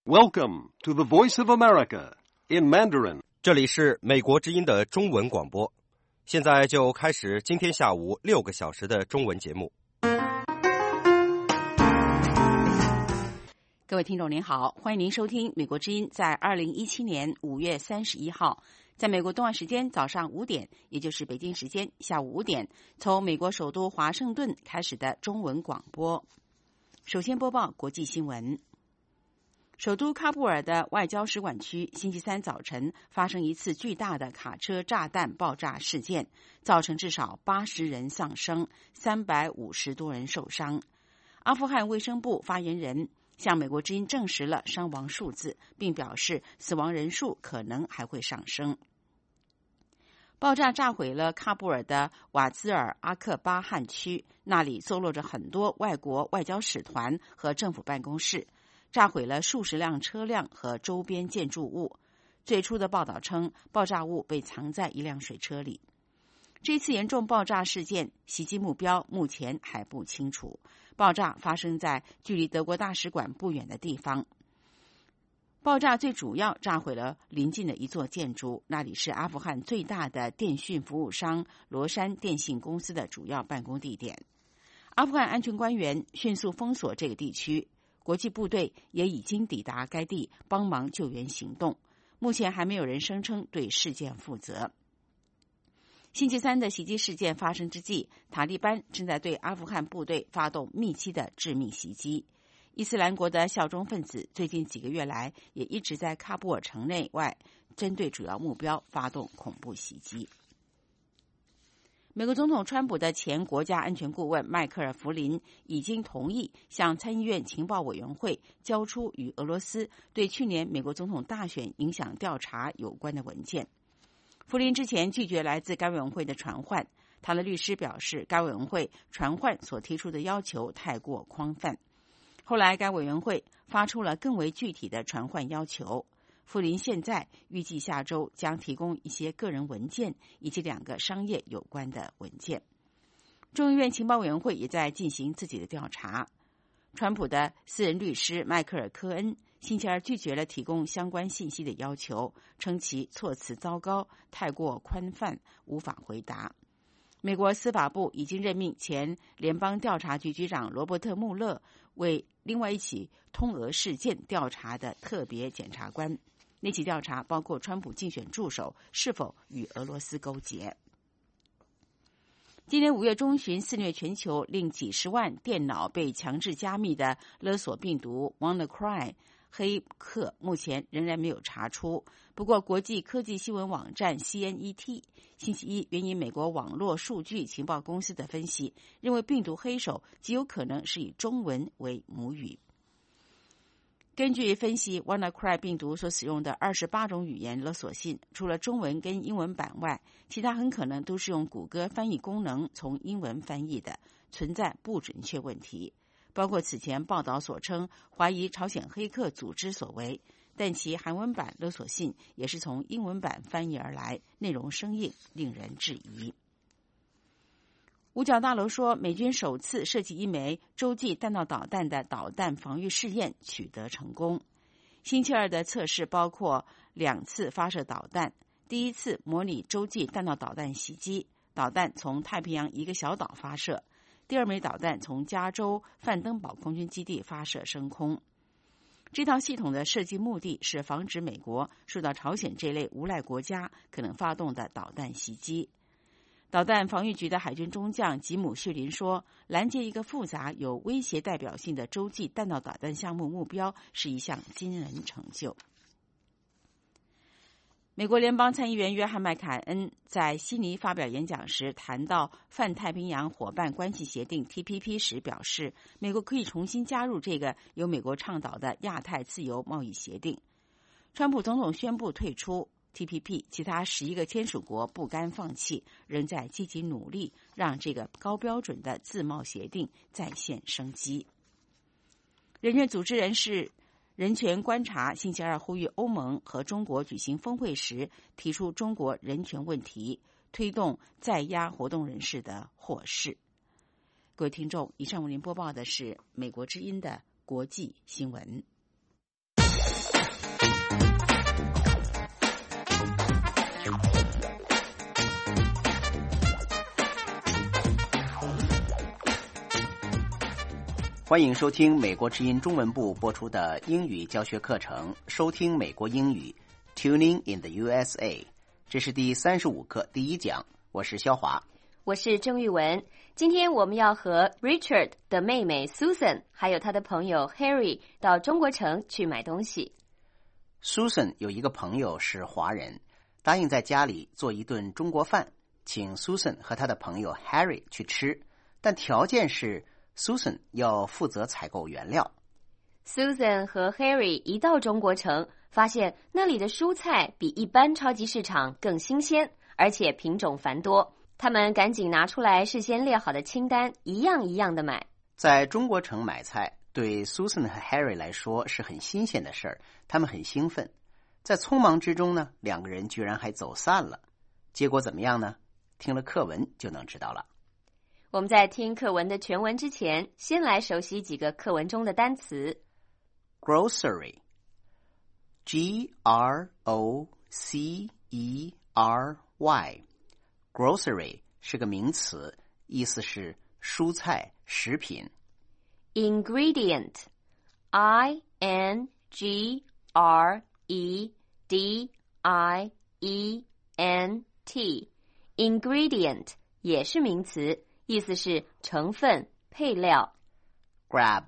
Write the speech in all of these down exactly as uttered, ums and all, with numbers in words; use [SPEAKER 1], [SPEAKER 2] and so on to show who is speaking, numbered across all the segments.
[SPEAKER 1] Welcome to the Voice of America in Mandarin.
[SPEAKER 2] 这里是美国之音的中文广播，现在就开始今天下午六个小时的中文节目。
[SPEAKER 3] 各位听众您好，欢迎您收听美国之音在二零一七年五月三十一号，在美国东岸时间早上五点，也就是北京时间下午五点，从美国首都华盛顿开始的中文广播。首先播报国际新闻。首都喀布尔的外交使馆区星期三早晨发生一次巨大的卡车炸弹爆炸事件，造成至少八十人丧生，三百五十多人受伤。阿富汗卫生部发言人向美国之音证实了伤亡数字，并表示死亡人数可能还会上升。爆炸炸毁了喀布尔的瓦兹尔阿克巴汗区，那里坐落着很多外国外交使团和政府办公室，炸毁了数十辆车辆和周边建筑物。最初的报道称，爆炸物被藏在一辆水车里。这次严重爆炸事件袭击目标目前还不清楚。爆炸发生在距离德国大使馆不远的地方。爆炸最主要炸毁了邻近的一座建筑，那里是阿富汗最大的电讯服务商罗山电信公司的主要办公地点。阿富汗安全官员迅速封锁这个地区，国际部队也已经抵达该地帮忙救援行动。目前还没有人声称对事件负责。星期三的袭击事件发生之际，塔利班正在对阿富汗部队发动密集的致命袭击。伊斯兰国的效忠分子最近几个月来也一直在喀布尔城内外针对主要目标发动恐怖袭击。美国总统川普的前国家安全顾问迈克尔·弗林已经同意向参议院情报委员会交出与俄罗斯对去年美国总统大选影响调查有关的文件。弗林之前拒绝来自该委员会的传唤，他的律师表示该委员会传唤所提出的要求太过宽泛。后来该委员会发出了更为具体的传唤要求。弗林现在预计下周将提供一些个人文件以及两个商业有关的文件。众议院情报委员会也在进行自己的调查。川普的私人律师迈克尔·科恩星期二拒绝了提供相关信息的要求，称其措辞糟糕，太过宽泛，无法回答。美国司法部已经任命前联邦调查局局长罗伯特·穆勒为另外一起通俄事件调查的特别检察官。那起调查包括川普竞选助手是否与俄罗斯勾结。今年五月中旬肆虐全球，令几十万电脑被强制加密的勒索病毒 WannaCry 黑客目前仍然没有查出。不过国际科技新闻网站 C N E T 星期一援引美国网络数据情报公司的分析，认为病毒黑手极有可能是以中文为母语。根据分析， WannaCry 病毒所使用的二十八种语言勒索信，除了中文跟英文版外，其他很可能都是用谷歌翻译功能从英文翻译的，存在不准确问题。包括此前报道所称怀疑朝鲜黑客组织所为，但其韩文版勒索信也是从英文版翻译而来，内容生硬，令人质疑。五角大楼说，美军首次设计一枚洲际弹道导弹的导弹防御试验取得成功。星期二的测试包括两次发射导弹，第一次模拟洲际弹道导弹袭击，导弹从太平洋一个小岛发射；第二枚导弹从加州范登堡空军基地发射升空。这套系统的设计目的是防止美国受到朝鲜这类无赖国家可能发动的导弹袭击。导弹防御局的海军中将吉姆·谢林说，拦截一个复杂有威胁代表性的洲际弹道导弹项目目标是一项惊人成就。美国联邦参议员约翰·麦凯恩在悉尼发表演讲时谈到泛太平洋伙伴关系协定 T P P 时表示，美国可以重新加入这个由美国倡导的亚太自由贸易协定。川普总统宣布退出T P P， 其他十一个签署国不甘放弃，仍在积极努力让这个高标准的自贸协定再现生机。人权组织人士人权观察星期二呼吁欧盟和中国举行峰会时提出中国人权问题，推动在押活动人士的获释。各位听众，以上为您播报的是美国之音的国际新闻。
[SPEAKER 4] 欢迎收听美国之音中文部播出的英语教学课程，收听美国英语 Tuning in the U S A。 这是第三十五课第一讲，我是肖华，
[SPEAKER 5] 我是郑玉文。今天我们要和 Richard 的妹妹 Susan 还有他的朋友 Harry 到中国城去买东西。
[SPEAKER 4] Susan 有一个朋友是华人，答应在家里做一顿中国饭，请 Susan 和他的朋友 Harry 去吃，但条件是Susan 要负责采购原料。
[SPEAKER 5] Susan 和 Harry 一到中国城，发现那里的蔬菜比一般超级市场更新鲜，而且品种繁多。他们赶紧拿出来事先列好的清单，一样一样的买。
[SPEAKER 4] 在中国城买菜对 Susan 和 Harry 来说是很新鲜的事儿，他们很兴奋。在匆忙之中呢，两个人居然还走散了。结果怎么样呢？听了课文就能知道了。
[SPEAKER 5] 我们在听课文的全文之前，先来熟悉几个课文中的单词。
[SPEAKER 4] Grocery G R O C E R Y Grocery 是个名词，意思是蔬菜、食品。
[SPEAKER 5] Ingredient I N G R E D I E N T Ingredient 也是名词，意思是成分、配料。
[SPEAKER 4] Grab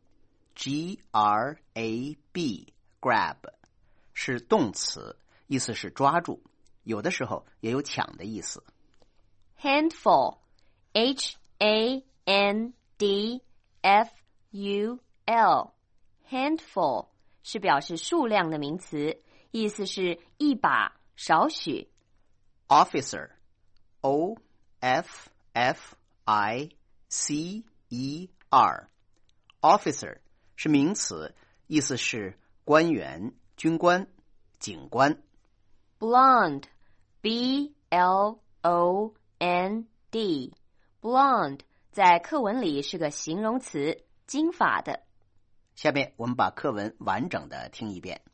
[SPEAKER 4] G R A B Grab 是动词，意思是抓住，有的时候也有抢的意思。
[SPEAKER 5] Handful H A N D F U L Handful 是表示数量的名词，意思是一把、少许。
[SPEAKER 4] Officer O F F I C E R Officer 是名词，意思是官员、军官、警官。
[SPEAKER 5] Blonde B L O N D Blonde 在课文里是个形容词，金发的。
[SPEAKER 4] 下面我们把课文完整的听一遍。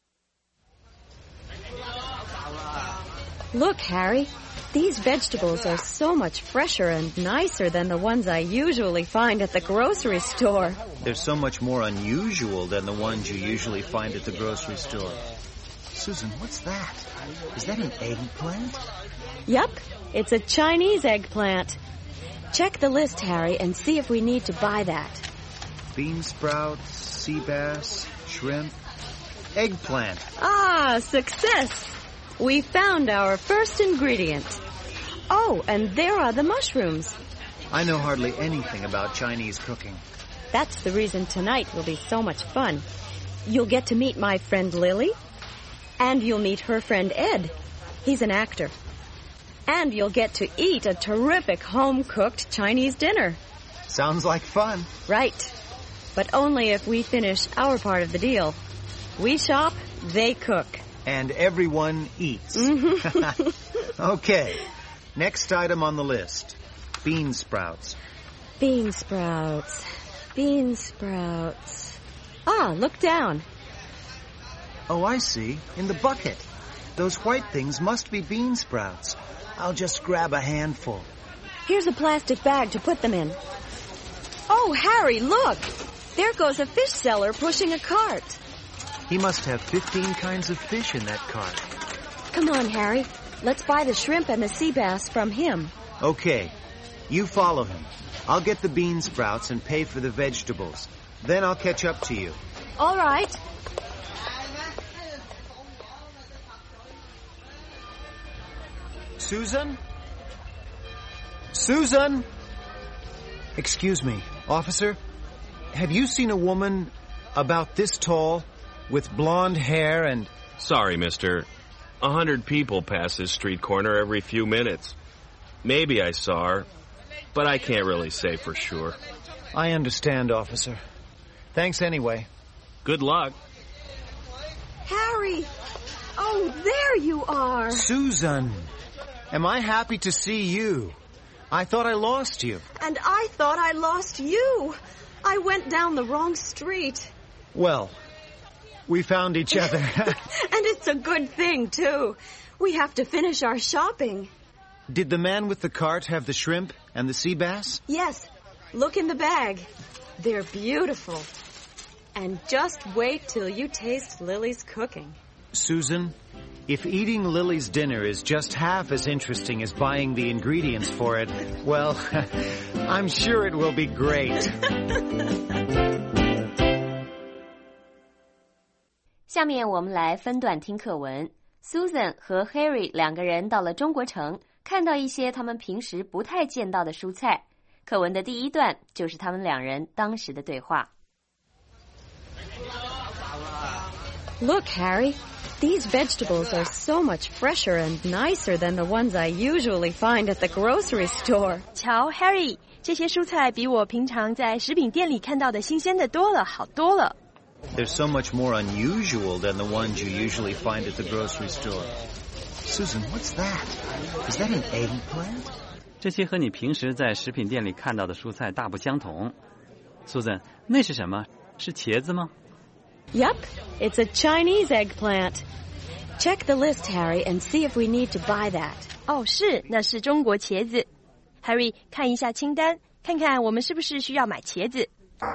[SPEAKER 6] Look, Harry, these vegetables are so much fresher and nicer than the ones I usually find at the grocery store.
[SPEAKER 7] They're so much more unusual than the ones you usually find at the grocery store. Susan, what's that? Is that an eggplant?
[SPEAKER 6] Yup, it's a Chinese eggplant. Check the list, Harry, and see if we need to buy that.
[SPEAKER 7] Bean sprouts, sea bass, shrimp, eggplant.
[SPEAKER 6] Ah, success! We found our first ingredient. Oh, and there are the mushrooms.
[SPEAKER 7] I know hardly anything about Chinese cooking.
[SPEAKER 6] That's the reason tonight will be so much fun. You'll get to meet my friend Lily, and you'll meet her friend Ed. He's an actor. And you'll get to eat a terrific home-cooked Chinese dinner.
[SPEAKER 7] Sounds like fun.
[SPEAKER 6] Right. But only if we finish our part of the deal. We shop, they cook.
[SPEAKER 7] And everyone eats.
[SPEAKER 6] Mm-hmm.
[SPEAKER 7] Okay. Next item on the list. Bean sprouts.
[SPEAKER 6] Bean sprouts. Bean sprouts. Ah, look down.
[SPEAKER 7] Oh, I see. In the bucket. Those white things must be bean sprouts. I'll just grab a handful.
[SPEAKER 6] Here's a plastic bag to put them in. Oh, Harry, look! There goes a fish seller pushing a cart.
[SPEAKER 7] He must have fifteen kinds of fish in that cart.
[SPEAKER 6] Come on, Harry. Let's buy the shrimp and the sea bass from him.
[SPEAKER 7] Okay. You follow him. I'll get the bean sprouts and pay for the vegetables. Then I'll catch up to you.
[SPEAKER 6] All right.
[SPEAKER 7] Susan? Susan? Excuse me, officer. Have you seen a woman about this tall, with blonde hair and...
[SPEAKER 8] Sorry, mister. A hundred people pass this street corner every few minutes. Maybe I saw her, but I can't really say for sure.
[SPEAKER 7] I understand, officer. Thanks anyway.
[SPEAKER 8] Good luck.
[SPEAKER 6] Harry! Oh, there you are!
[SPEAKER 7] Susan! Am I happy to see you? I thought I lost you.
[SPEAKER 6] And I thought I lost you. I went down the wrong street.
[SPEAKER 7] Well, we found each other.
[SPEAKER 6] And it's a good thing, too. We have to finish our shopping.
[SPEAKER 7] Did the man with the cart have the shrimp and the sea bass?
[SPEAKER 6] Yes. Look in the bag. They're beautiful. And just wait till you taste Lily's cooking.
[SPEAKER 7] Susan, if eating Lily's dinner is just half as interesting as buying the ingredients for it, well, I'm sure it will be great.
[SPEAKER 5] 下面我们来分段听课文。Susan 和 Harry 两个人到了中国城，看到一些他们平时不太见到的蔬菜。课文的第一段就是他们两人当时的对话。
[SPEAKER 6] Look, Harry, these vegetables are so much fresher and nicer than the ones I usually find at the grocery store.
[SPEAKER 9] 瞧 Harry, 这些蔬菜比我平常在食品店里看到的新鲜的多了，好多了。
[SPEAKER 7] They're so much more unusual than the ones you usually find at the grocery store. Susan, what's that? Is that an eggplant?
[SPEAKER 10] 这些和你平时在食品店里看到的蔬菜大不相同。Susan, 那是什么？是茄子吗？
[SPEAKER 6] Yup, it's a Chinese eggplant. Check the list, Harry, and see if we need to buy that.
[SPEAKER 9] 哦，是，那是中国茄子。Harry, 看一下清单，看看我们是不是需要买茄子。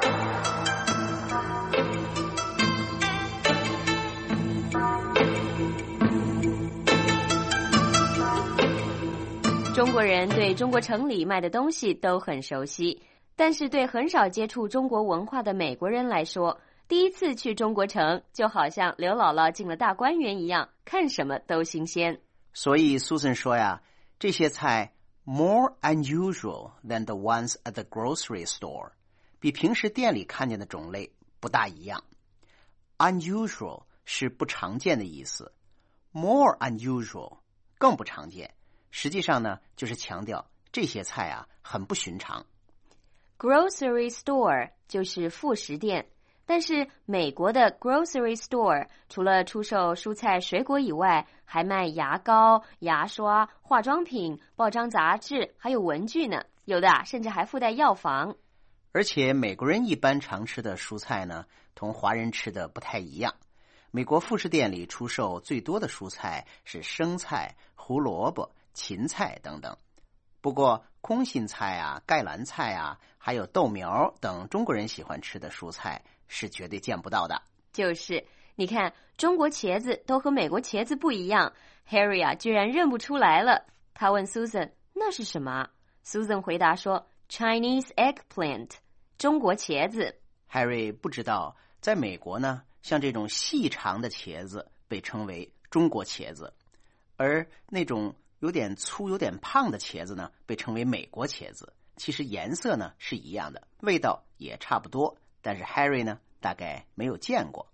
[SPEAKER 5] 中国人对中国城里卖的东西都很熟悉，但是对很少接触中国文化的美国人来说，第一次去中国城就好像刘姥姥进了大观园一样，看什么都新鲜。
[SPEAKER 4] 所以 Susan 说呀，这些菜 more unusual than the ones at the grocery store， 比平时店里看见的种类不大一样。unusual 是不常见的意思， more unusual 更不常见。实际上呢，就是强调这些菜啊很不寻常。
[SPEAKER 5] Grocery store 就是副食店，但是美国的 grocery store 除了出售蔬菜水果以外，还卖牙膏、牙刷、化妆品、报章杂志，还有文具呢，有的啊甚至还附带药房。
[SPEAKER 4] 而且美国人一般常吃的蔬菜呢，同华人吃的不太一样。美国副食店里出售最多的蔬菜是生菜、胡萝卜、芹菜等等。不过空心菜啊、盖兰菜啊，还有豆苗等中国人喜欢吃的蔬菜是绝对见不到的。
[SPEAKER 5] 就是你看，中国茄子都和美国茄子不一样。 Harry 啊居然认不出来了。他问 Susan 那是什么？ Susan 回答说 Chinese eggplant， 中国茄子。
[SPEAKER 4] Harry 不知道在美国呢，像这种细长的茄子被称为中国茄子，而那种有点粗有点胖的茄子呢被称为美国茄子。其实颜色呢是一样的，味道也差不多，但是 Harry 呢大概没有见过。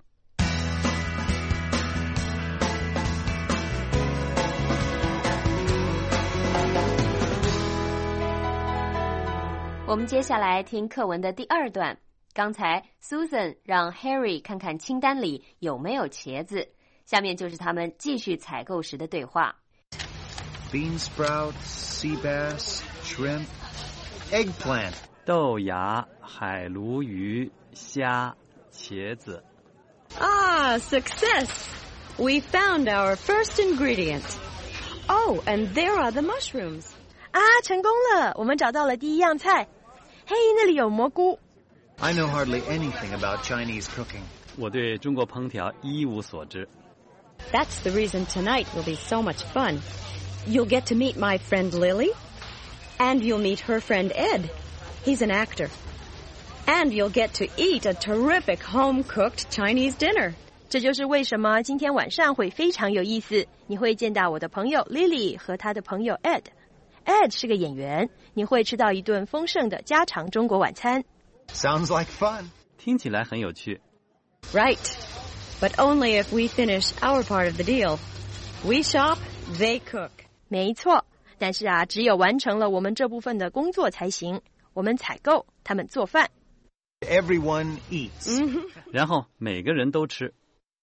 [SPEAKER 5] 我们接下来听课文的第二段。刚才 Susan 让 Harry 看看清单里有没有茄子，下面就是他们继续采购时的对话。
[SPEAKER 7] Bean sprout, sea bass, shrimp, eggplant.
[SPEAKER 10] 豆芽、海鲈鱼、虾、茄子。
[SPEAKER 6] Ah, success! We found our first ingredient. Oh, and there are the mushrooms.
[SPEAKER 9] 啊，成功了，我们找到了第一样菜。嘿，那里有蘑菇。
[SPEAKER 7] I know hardly anything about Chinese cooking.
[SPEAKER 10] 我对中国烹调一无所知。
[SPEAKER 6] That's the reason tonight will be so much fun. You'll get to meet my friend Lily, and you'll meet her friend Ed. He's an actor. And you'll get to eat a terrific home-cooked Chinese dinner.
[SPEAKER 9] 这就是为什么今天晚上会非常有意思。你会见到我的朋友 Lily 和她的朋友 Ed。Ed 是个演员，你会吃到一顿丰盛的家常中国晚餐。
[SPEAKER 7] Sounds like fun.
[SPEAKER 10] 听起来很有趣。
[SPEAKER 6] Right. But only if we finish our part of the deal. We shop, they cook.
[SPEAKER 9] 没错，但是啊，只有完成了我们这部分的工作才行。我们采购，他们做饭。
[SPEAKER 7] Everyone eats.
[SPEAKER 10] 然后每个人都吃。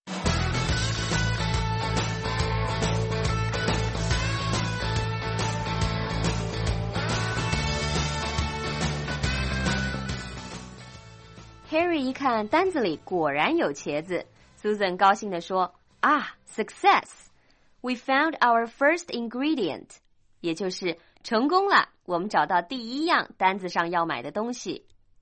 [SPEAKER 5] Harry 一看单子里果然有茄子， Susan 高兴地说啊 Success! We found our first ingredient. 也就是成功了，我们找到第一样单子上要买的东西。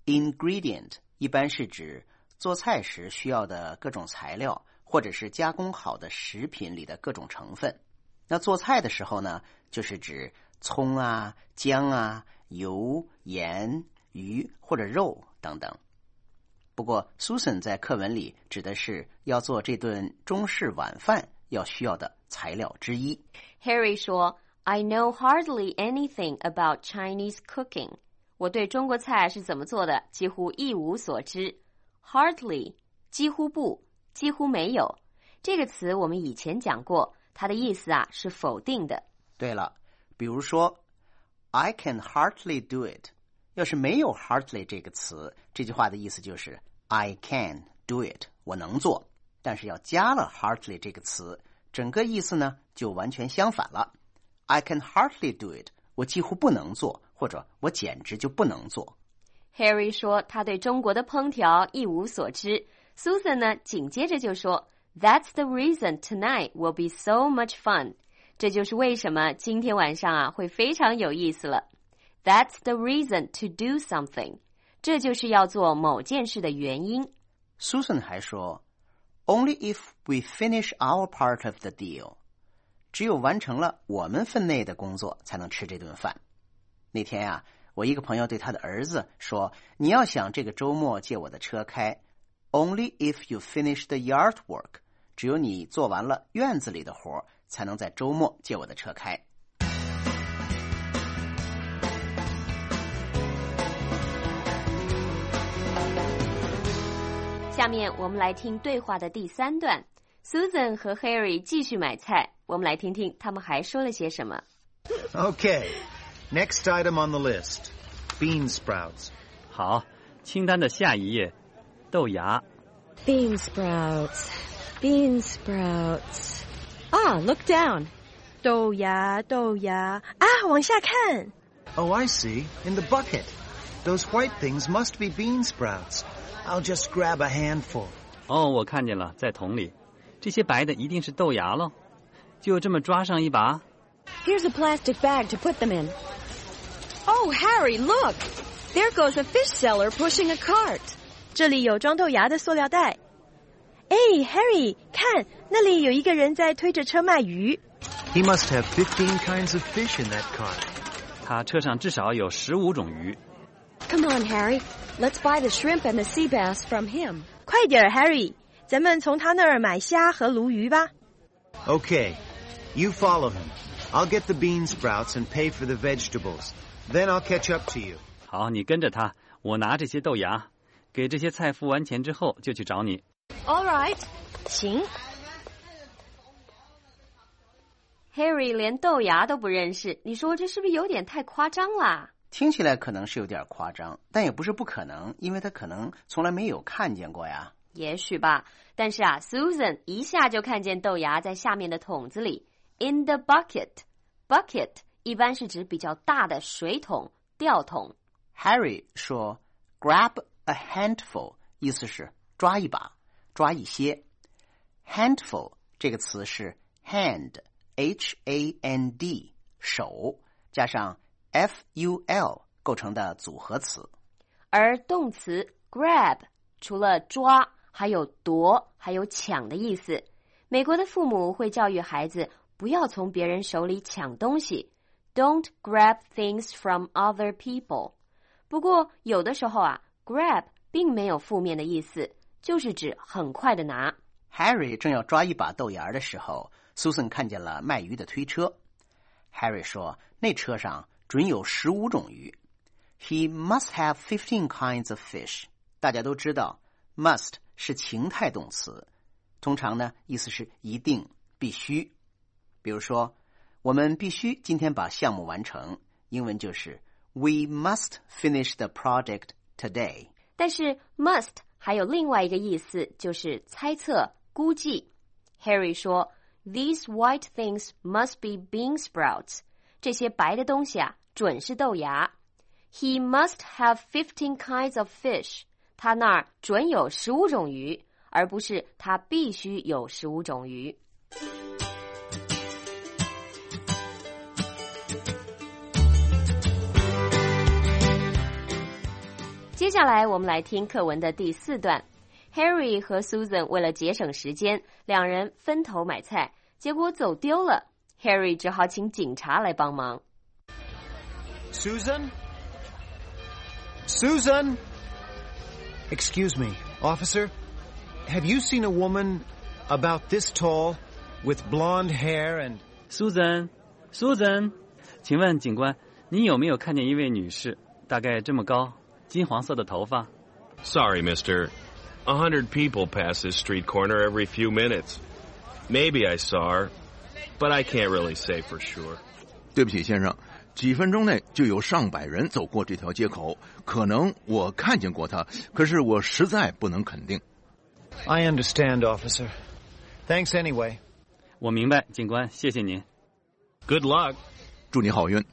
[SPEAKER 4] ingredient 一般是指做菜时需要的各种材料，或者是加工好的食品里的各种成分。那做菜的时候呢，就是指葱啊、姜啊、油、盐、鱼或者肉等等。不过 Susan 在课文里指的是要做这顿中式晚饭要需要的材料之一。
[SPEAKER 5] Harry 说 I know hardly anything about Chinese cooking. 我对中国菜是怎么做的几乎一无所知。 Hardly 几乎不，几乎没有，这个词我们以前讲过，它的意思啊是否定的。
[SPEAKER 4] 对了，比如说 I can hardly do it， 要是没有 hardly 这个词，这句话的意思就是 I can do it， 我能做。但是要加了 hardly 这个词，整个意思呢就完全相反了。 I can hardly do it， 我几乎不能做，或者我简直就不能做。
[SPEAKER 5] Harry 说他对中国的烹调一无所知。 Susan 呢紧接着就说 That's the reason tonight will be so much fun. 这就是为什么今天晚上啊会非常有意思了。 That's the reason to do something. 这就是要做某件事的原因。
[SPEAKER 4] Susan 还说 Only if we finish our part of the deal. 只有完成了我们分内的工作才能吃这顿饭。那天啊，我一个朋友对他的儿子说，你要想这个周末借我的车开 Only if you finish the yard work. 只有你做完了院子里的活，才能在周末借我的车开。
[SPEAKER 5] 下面我们来听对话的第三段。 Susan 和 Harry 继续买菜，我们来听听他们还说了些什么。
[SPEAKER 7] Okay, next item on the list. Bean sprouts.
[SPEAKER 10] 好，清单的下一页，豆芽。
[SPEAKER 6] Bean sprouts, bean sprouts. Ah, look down.
[SPEAKER 9] 豆芽豆芽啊，往下看。
[SPEAKER 7] Oh, I see. In the bucket. Those white things must be bean sprouts. I'll just grab a handful.
[SPEAKER 10] 哦，我看见了，在桶里。这些白的一定是豆芽咯，就这么抓上一把。
[SPEAKER 6] Here's a plastic bag to put them in. Oh, Harry, look! There goes a fish seller pushing a cart.
[SPEAKER 9] 这里有装豆芽的塑料袋。哎 Harry 看，那里有一个人在推着车卖鱼。
[SPEAKER 7] He must have fifteen kinds of fish in that cart.
[SPEAKER 10] 他车上至少有十五种鱼。
[SPEAKER 6] Come on, Harry. Let's buy the shrimp and the sea bass from him.
[SPEAKER 9] 快点 Harry， 咱们从他那儿买虾和鲈鱼吧。
[SPEAKER 7] Okay, you follow him. I'll get the bean sprouts and pay for the vegetables. Then I'll catch up to you.
[SPEAKER 10] 好，你跟着他，我拿这些豆芽，给这些菜付完钱之后就去找你。
[SPEAKER 6] All right.
[SPEAKER 9] 行。
[SPEAKER 5] Harry 连豆芽都不认识，你说这是不是有点太夸张啦？
[SPEAKER 4] 听起来可能是有点夸张，但也不是不可能，因为他可能从来没有看见过呀。
[SPEAKER 5] 也许吧，但是啊 Susan 一下就看见豆芽在下面的桶子里。 In the bucket. Bucket 一般是指比较大的水桶、吊桶。
[SPEAKER 4] Harry 说 Grab a handful， 意思是抓一把，抓一些。 Handful 这个词是 hand H A N D 手加上 F U L 构成的组合词。
[SPEAKER 5] 而动词 grab 除了抓还有夺还有抢的意思。美国的父母会教育孩子不要从别人手里抢东西 Don't grab things from other people。 不过有的时候啊 grab 并没有负面的意思，就是指很快的拿。
[SPEAKER 4] Harry 正要抓一把豆芽的时候， Susan 看见了卖鱼的推车。 Harry 说那车上准有十五种鱼。 He must have fifteen kinds of fish。 大家都知道 must 是情态动词，通常呢意思是一定必须。比如说我们必须今天把项目完成，英文就是 We must finish the project today。
[SPEAKER 5] 但是 must 还有另外一个意思，就是猜测估计。 Harry 说 These white things must be bean sprouts。 这些白的东西啊准是豆芽。 He must have fifteen kinds of fish。 他那儿准有十五种鱼，而不是他必须有十五种鱼。 接下来我们来听课文的第四段。Harry 和 Susan 为了节省时间，两人分头买菜，结果走丢了。Harry 只好请警察来帮忙。
[SPEAKER 7] Susan? Susan? Excuse me, officer. Have you seen a woman about this tall, with blonde hair and...
[SPEAKER 10] Susan, Susan, 请问警官，你有没有看见一位女士，大概这么高，金黄色的头发？
[SPEAKER 8] Sorry, mister. A hundred people pass this street corner every few minutes. Maybe I saw her, but I can't really say for sure.
[SPEAKER 11] 对不起，先生，几分钟内就有上百人走过这条街口，可能我看见过她，可是我实在不能肯定。
[SPEAKER 7] I understand, officer. Thanks anyway.
[SPEAKER 10] 我明白，警官，谢谢您。
[SPEAKER 8] Good luck.
[SPEAKER 11] 祝你好运。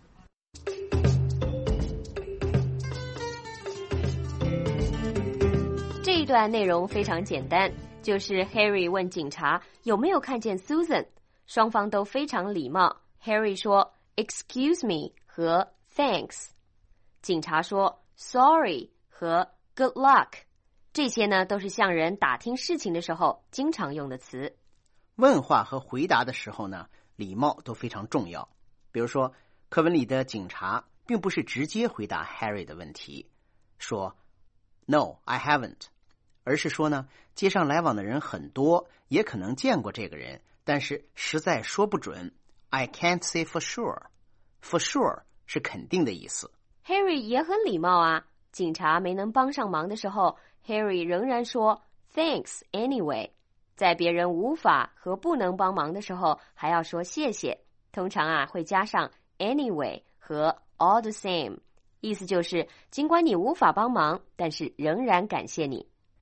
[SPEAKER 5] 这一段内容非常简单，就是 Harry 问警察有没有看见 Susan， 双方都非常礼貌。Harry 说 Excuse me 和 Thanks， 警察说 Sorry 和 Good luck， 这些呢都是向人打听事情的时候经常用的词。
[SPEAKER 4] 问话和回答的时候呢，礼貌都非常重要。比如说，课文里的警察并不是直接回答 Harry 的问题，说 No, I haven't， 而是说呢，街上来往的人很多，也可能见过这个人，但是实在说不准。I can't say for sure. For sure 是肯定的意思。
[SPEAKER 5] Harry 也很礼貌啊，警察没能帮上忙的时候 Harry 仍然说 Thanks anyway。在别人无法和不能帮忙的时候，还要说谢谢，通常啊会加上 anyway 和 all the same， 意思就是尽管你无法帮忙，但是仍然感谢你。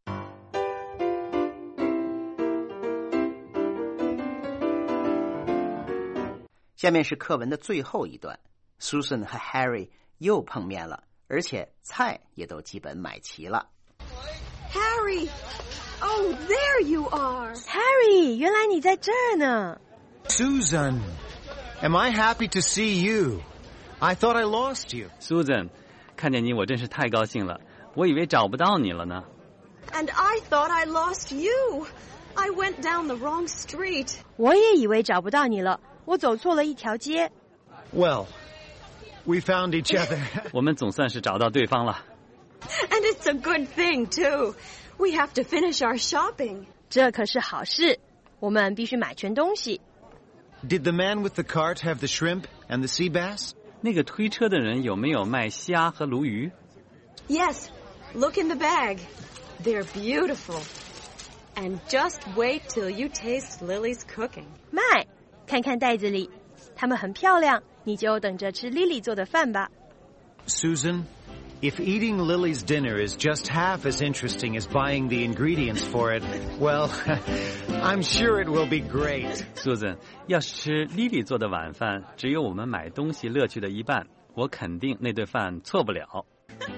[SPEAKER 4] 下面是课文的最后一段 ，Susan 和 Harry 又碰面了，而且菜也都基本买齐了。
[SPEAKER 6] Harry! Oh, there you are!
[SPEAKER 9] Harry, 原来你在这儿呢。
[SPEAKER 7] Susan, am I happy to see you? I thought I lost you.
[SPEAKER 10] Susan, 看见你我真是太高兴了，我以为找不到你了呢。
[SPEAKER 6] And I thought I lost you. I went down the wrong street.
[SPEAKER 9] 我也以为找不到你了，我走错了一条街。
[SPEAKER 7] Well, we found each other.
[SPEAKER 10] 我们总算是找到对方了。
[SPEAKER 6] And it's a good thing, too. We have to finish our shopping.
[SPEAKER 9] 这可是好事，我们必须买全东西。
[SPEAKER 7] Did the man with the cart have the shrimp and the sea bass?
[SPEAKER 10] 那个推车的人有没有卖虾和鲈鱼？
[SPEAKER 6] Yes, look in the bag. They're beautiful. And just wait till you taste Lily's cooking.
[SPEAKER 9] 卖，看看袋子里，它们很漂亮，你就等着吃 Lily 做的饭吧。
[SPEAKER 7] Susan, if eating Lily's dinner is just half as interesting as buying the ingredients for it, well, I'm sure it will be great.
[SPEAKER 10] Susan, 要是吃 Lily 做的晚饭只有我们买东西乐趣的一半，我肯定那顿饭错不了。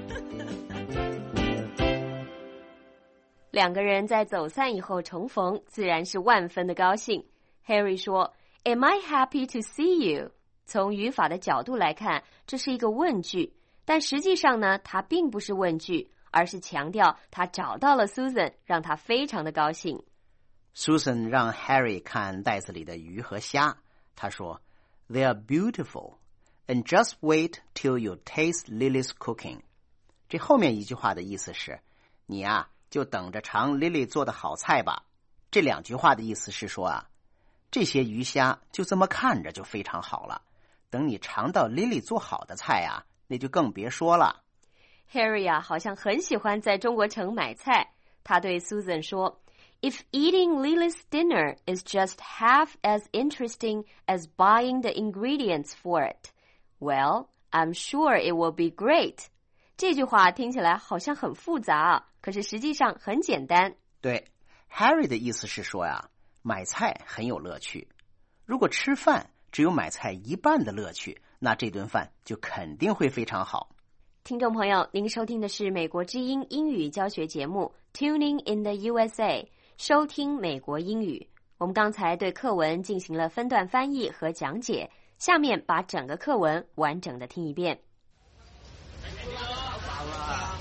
[SPEAKER 5] 两个人在走散以后重逢，自然是万分的高兴。Harry 说 Am I happy to see you? 从语法的角度来看，这是一个问句，但实际上呢，它并不是问句，而是强调他找到了 Susan， 让他非常的高兴。
[SPEAKER 4] Susan 让 Harry 看袋子里的鱼和虾，他说 They are beautiful, and just wait till you taste Lily's cooking. 这后面一句话的意思是，你啊就等着尝 Lily 做的好菜吧。这两句话的意思是说啊，这些鱼虾就这么看着就非常好了，等你尝到 Lily 做好的菜啊，那就更别说了。
[SPEAKER 5] Harry 啊，好像很喜欢在中国城买菜。他对 Susan 说 If eating Lily's dinner is just half as interesting as buying the ingredients for it, well, I'm sure it will be great. 这句话听起来好像很复杂啊，可是实际上很简单。
[SPEAKER 4] 对， Harry 的意思是说呀，买菜很有乐趣。如果吃饭只有买菜一半的乐趣，那这顿饭就肯定会非常好。
[SPEAKER 5] 听众朋友，您收听的是美国之音英语教学节目 Tuning in the U S A， 收听美国英语。我们刚才对课文进行了分段翻译和讲解，下面把整个课文完整的听一遍。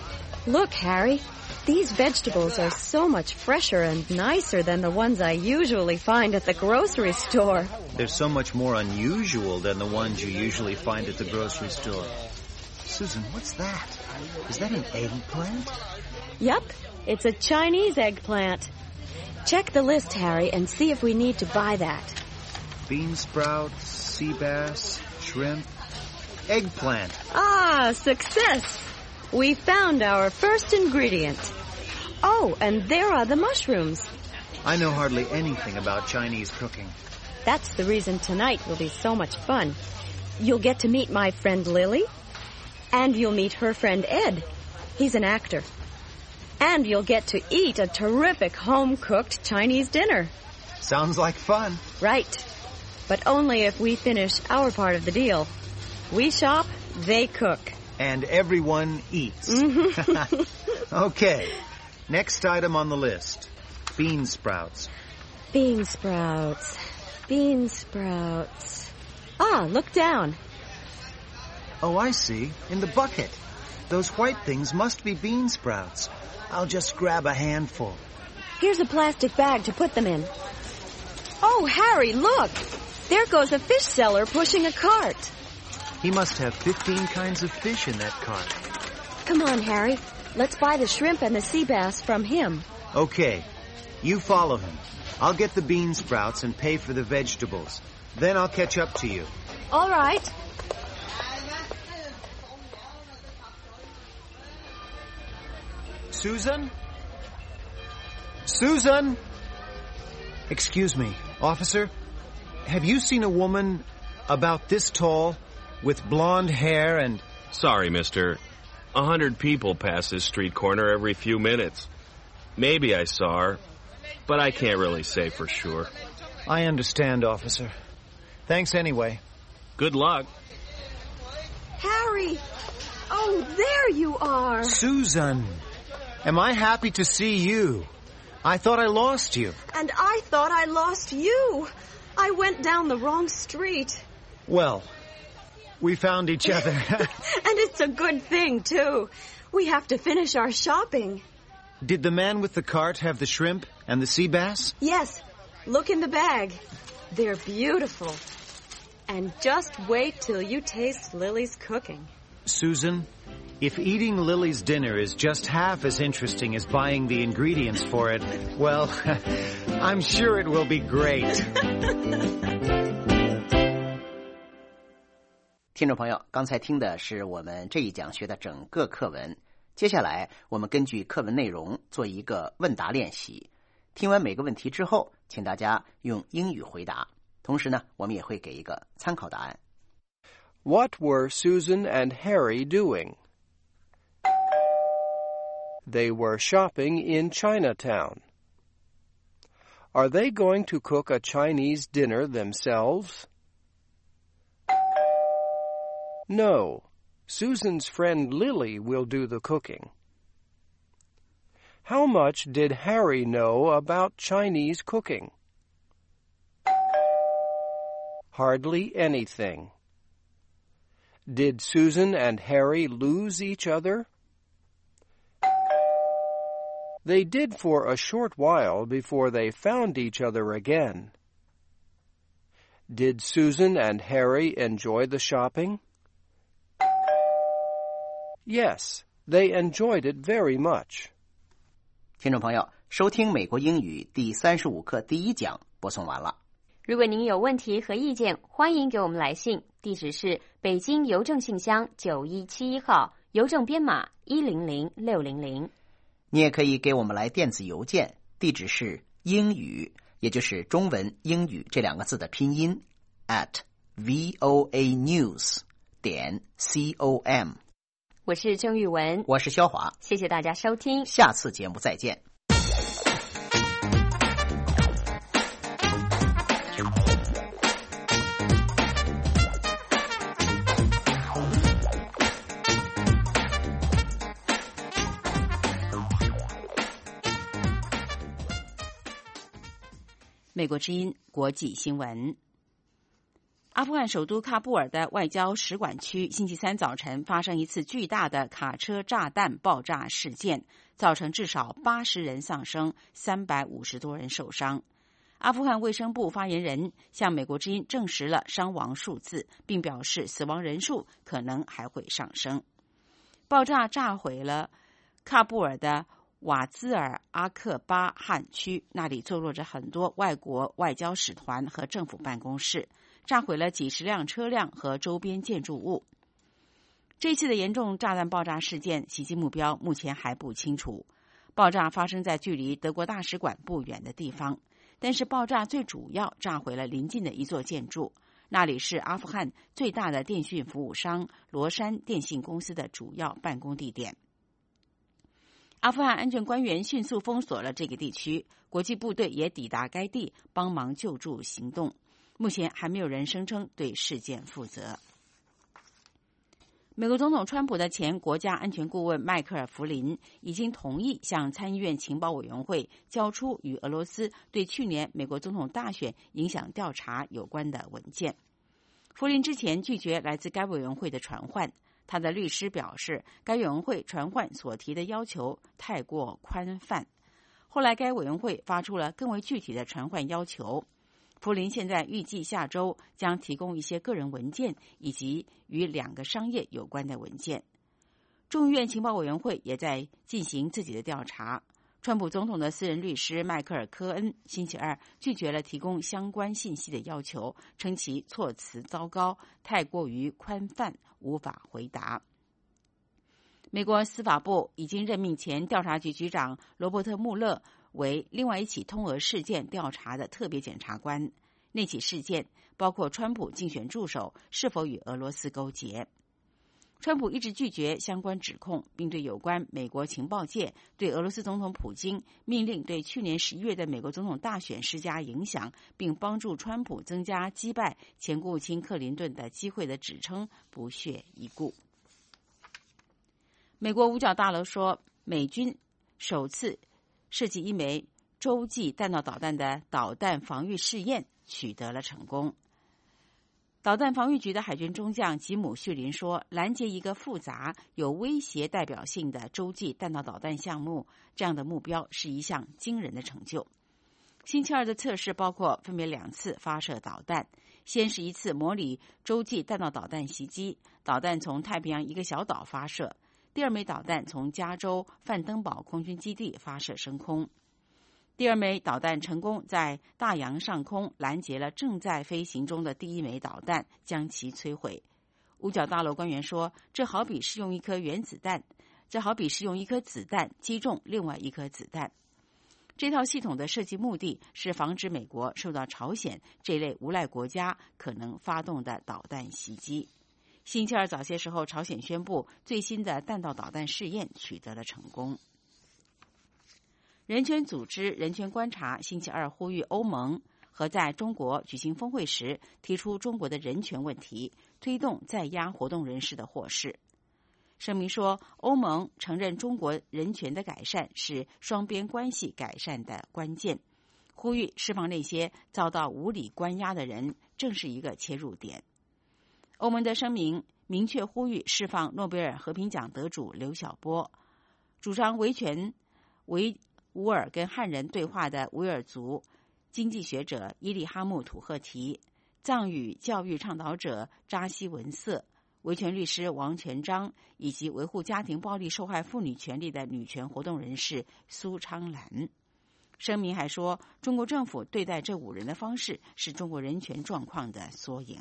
[SPEAKER 6] Look, Harry. These vegetables are so much fresher and nicer than the ones I usually find at the grocery store.
[SPEAKER 7] They're so much more unusual than the ones you usually find at the grocery store. Susan, what's that? Is that an eggplant?
[SPEAKER 6] Yup, it's a Chinese eggplant. Check the list, Harry, and see if we need to buy that.
[SPEAKER 7] Bean sprouts, sea bass, shrimp, eggplant.
[SPEAKER 6] Ah, success! We found our first ingredient. Oh, and there are the mushrooms.
[SPEAKER 7] I know hardly anything about Chinese cooking.
[SPEAKER 6] That's the reason tonight will be so much fun. You'll get to meet my friend Lily, and you'll meet her friend Ed. He's an actor. And you'll get to eat a terrific home-cooked Chinese dinner.
[SPEAKER 7] Sounds like fun.
[SPEAKER 6] Right. But only if we finish our part of the deal. We shop, they cook.
[SPEAKER 7] And everyone eats.
[SPEAKER 6] Mm-hmm.
[SPEAKER 7] Okay. Next item on the list. Bean sprouts.
[SPEAKER 6] Bean sprouts. Bean sprouts. Ah, look down.
[SPEAKER 7] Oh, I see. In the bucket. Those white things must be bean sprouts. I'll just grab a handful.
[SPEAKER 6] Here's a plastic bag to put them in. Oh, Harry, look! There goes a fish seller pushing a cart.
[SPEAKER 7] He must have fifteen kinds of fish in that cart.
[SPEAKER 6] Come on, Harry. Let's buy the shrimp and the sea bass from him.
[SPEAKER 7] Okay. You follow him. I'll get the bean sprouts and pay for the vegetables. Then I'll catch up to you.
[SPEAKER 6] All right.
[SPEAKER 7] Susan? Susan? Excuse me, officer. Have you seen a woman about this tall, with blonde hair and...
[SPEAKER 8] Sorry, mister. A hundred people pass this street corner every few minutes. Maybe I saw her, but I can't really say for sure.
[SPEAKER 7] I understand, officer. Thanks anyway.
[SPEAKER 8] Good luck.
[SPEAKER 6] Harry! Oh, there you are!
[SPEAKER 7] Susan! Am I happy to see you? I thought I lost you.
[SPEAKER 6] And I thought I lost you. I went down the wrong street.
[SPEAKER 7] Well, we found each other.
[SPEAKER 6] And it's a good thing, too. We have to finish our shopping.
[SPEAKER 7] Did the man with the cart have the shrimp and the sea bass?
[SPEAKER 6] Yes. Look in the bag. They're beautiful. And just wait till you taste Lily's cooking.
[SPEAKER 7] Susan, if eating Lily's dinner is just half as interesting as buying the ingredients for it, well, I'm sure it will be great.
[SPEAKER 4] 听众朋友，刚才听的是我们这一讲学的整个课文。接下来，我们根据课文内容做一个问答练习。听完每个问题之后，请大家用英语回答。同时呢，我们也会给一个参考答案。
[SPEAKER 12] What were Susan and Harry doing? They were shopping in Chinatown. Are they going to cook a Chinese dinner themselves? No. Susan's friend Lily will do the cooking. How much did Harry know about Chinese cooking? Hardly anything. Did Susan and Harry lose each other? They did for a short while before they found each other again. Did Susan and Harry enjoy the shopping? Yes, they enjoyed it very much.
[SPEAKER 4] 听众朋友，收听美国英语第三十五课第一讲播送完了。
[SPEAKER 5] 如果您有问题和意见，欢迎给我们来信，地址是北京邮政信箱九一七一号，邮政编码一零零六零零。
[SPEAKER 4] 你也可以给我们来电子邮件，地址是英语，也就是中文英语这两个字的拼音 at voanews 点 com。
[SPEAKER 5] 我是郑玉文，
[SPEAKER 4] 我是肖华，
[SPEAKER 5] 谢谢大家收听，
[SPEAKER 4] 下次节目再见。
[SPEAKER 3] 美国之音国际新闻。 阿富汗首都喀布尔的外交使馆区星期三早晨发生一次巨大的卡车炸弹爆炸事件，造成至少八十人丧生，三百五十多人受伤。阿富汗卫生部发言人向美国之音证实了伤亡数字，并表示死亡人数可能还会上升。爆炸炸毁了喀布尔的瓦兹尔阿克巴汗区，那里坐落着很多外国外交使团和政府办公室，炸毁了几十辆车辆和周边建筑物。这次的严重炸弹爆炸事件袭击目标目前还不清楚。爆炸发生在距离德国大使馆不远的地方，但是爆炸最主要炸毁了邻近的一座建筑，那里是阿富汗最大的电讯服务商罗山电信公司的主要办公地点。阿富汗安全官员迅速封锁了这个地区，国际部队也抵达该地帮忙救助行动。目前还没有人声称对事件负责。美国总统川普的前国家安全顾问迈克尔·弗林已经同意向参议院情报委员会交出与俄罗斯对去年美国总统大选影响调查有关的文件。弗林之前拒绝来自该委员会的传唤，他的律师表示该委员会传唤所提的要求太过宽泛。后来该委员会发出了更为具体的传唤要求。弗林现在预计下周将提供一些个人文件以及与两个商业有关的文件。众议院情报委员会也在进行自己的调查。川普总统的私人律师迈克尔·科恩星期二拒绝了提供相关信息的要求，称其措辞糟糕，太过于宽泛，无法回答。美国司法部已经任命前调查局局长罗伯特·穆勒为另外一起通俄事件调查的特别检察官。那起事件包括川普竞选助手是否与俄罗斯勾结。川普一直拒绝相关指控，并对有关美国情报界对俄罗斯总统普京命令对去年十一月的美国总统大选施加影响，并帮助川普增加击败前国务卿克林顿的机会的指称不屑一顾。美国五角大楼说，美军首次设计一枚洲际弹道导弹的导弹防御试验取得了成功。导弹防御局的海军中将吉姆·绪林说，拦截一个复杂有威胁代表性的洲际弹道导弹项目，这样的目标是一项惊人的成就。星期二的测试包括分别两次发射导弹，先是一次模拟洲际弹道导弹袭击，导弹从太平洋一个小岛发射，第二枚导弹从加州范登堡空军基地发射升空。第二枚导弹成功在大洋上空拦截了正在飞行中的第一枚导弹，将其摧毁。五角大楼官员说，这好比是用一颗原子弹，这好比是用一颗子弹击中另外一颗子弹。这套系统的设计目的是防止美国受到朝鲜这类无赖国家可能发动的导弹袭击。星期二早些时候，朝鲜宣布最新的弹道导弹试验取得了成功。人权组织人权观察星期二呼吁欧盟和在中国举行峰会时提出中国的人权问题，推动在押活动人士的获释。声明说，欧盟承认中国人权的改善是双边关系改善的关键，呼吁释放那些遭到无理关押的人正是一个切入点。欧盟的声明明确呼吁释放诺贝尔和平奖得主刘晓波，主张维权维吾尔跟汉人对话的维吾尔族经济学者伊利哈木·土赫提，藏语教育倡导者扎西文瑟，维权律师王全章，以及维护家庭暴力受害妇女权利的女权活动人士苏昌兰。声明还说，中国政府对待这五人的方式是中国人权状况的缩影。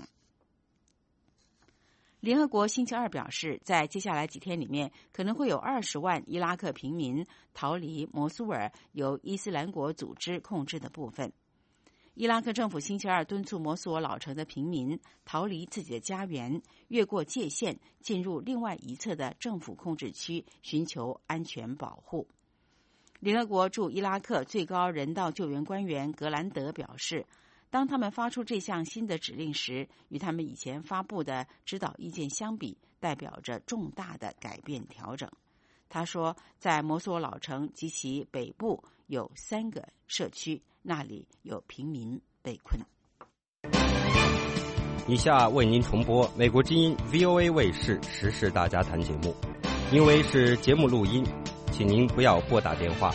[SPEAKER 3] 联合国星期二表示，在接下来几天里面，可能会有二十万伊拉克平民逃离摩苏尔由伊斯兰国组织控制的部分。伊拉克政府星期二敦促摩苏尔老城的平民逃离自己的家园，越过界限，进入另外一侧的政府控制区，寻求安全保护。联合国驻伊拉克最高人道救援官员格兰德表示，当他们发出这项新的指令时，与他们以前发布的指导意见相比，代表着重大的改变调整。他说，在摩苏尔老城及其北部有三个社区，那里有平民被困。
[SPEAKER 2] 以下为您重播美国之音 V O A 卫视时事大家谈节目，因为是节目录音，请您不要拨打电话。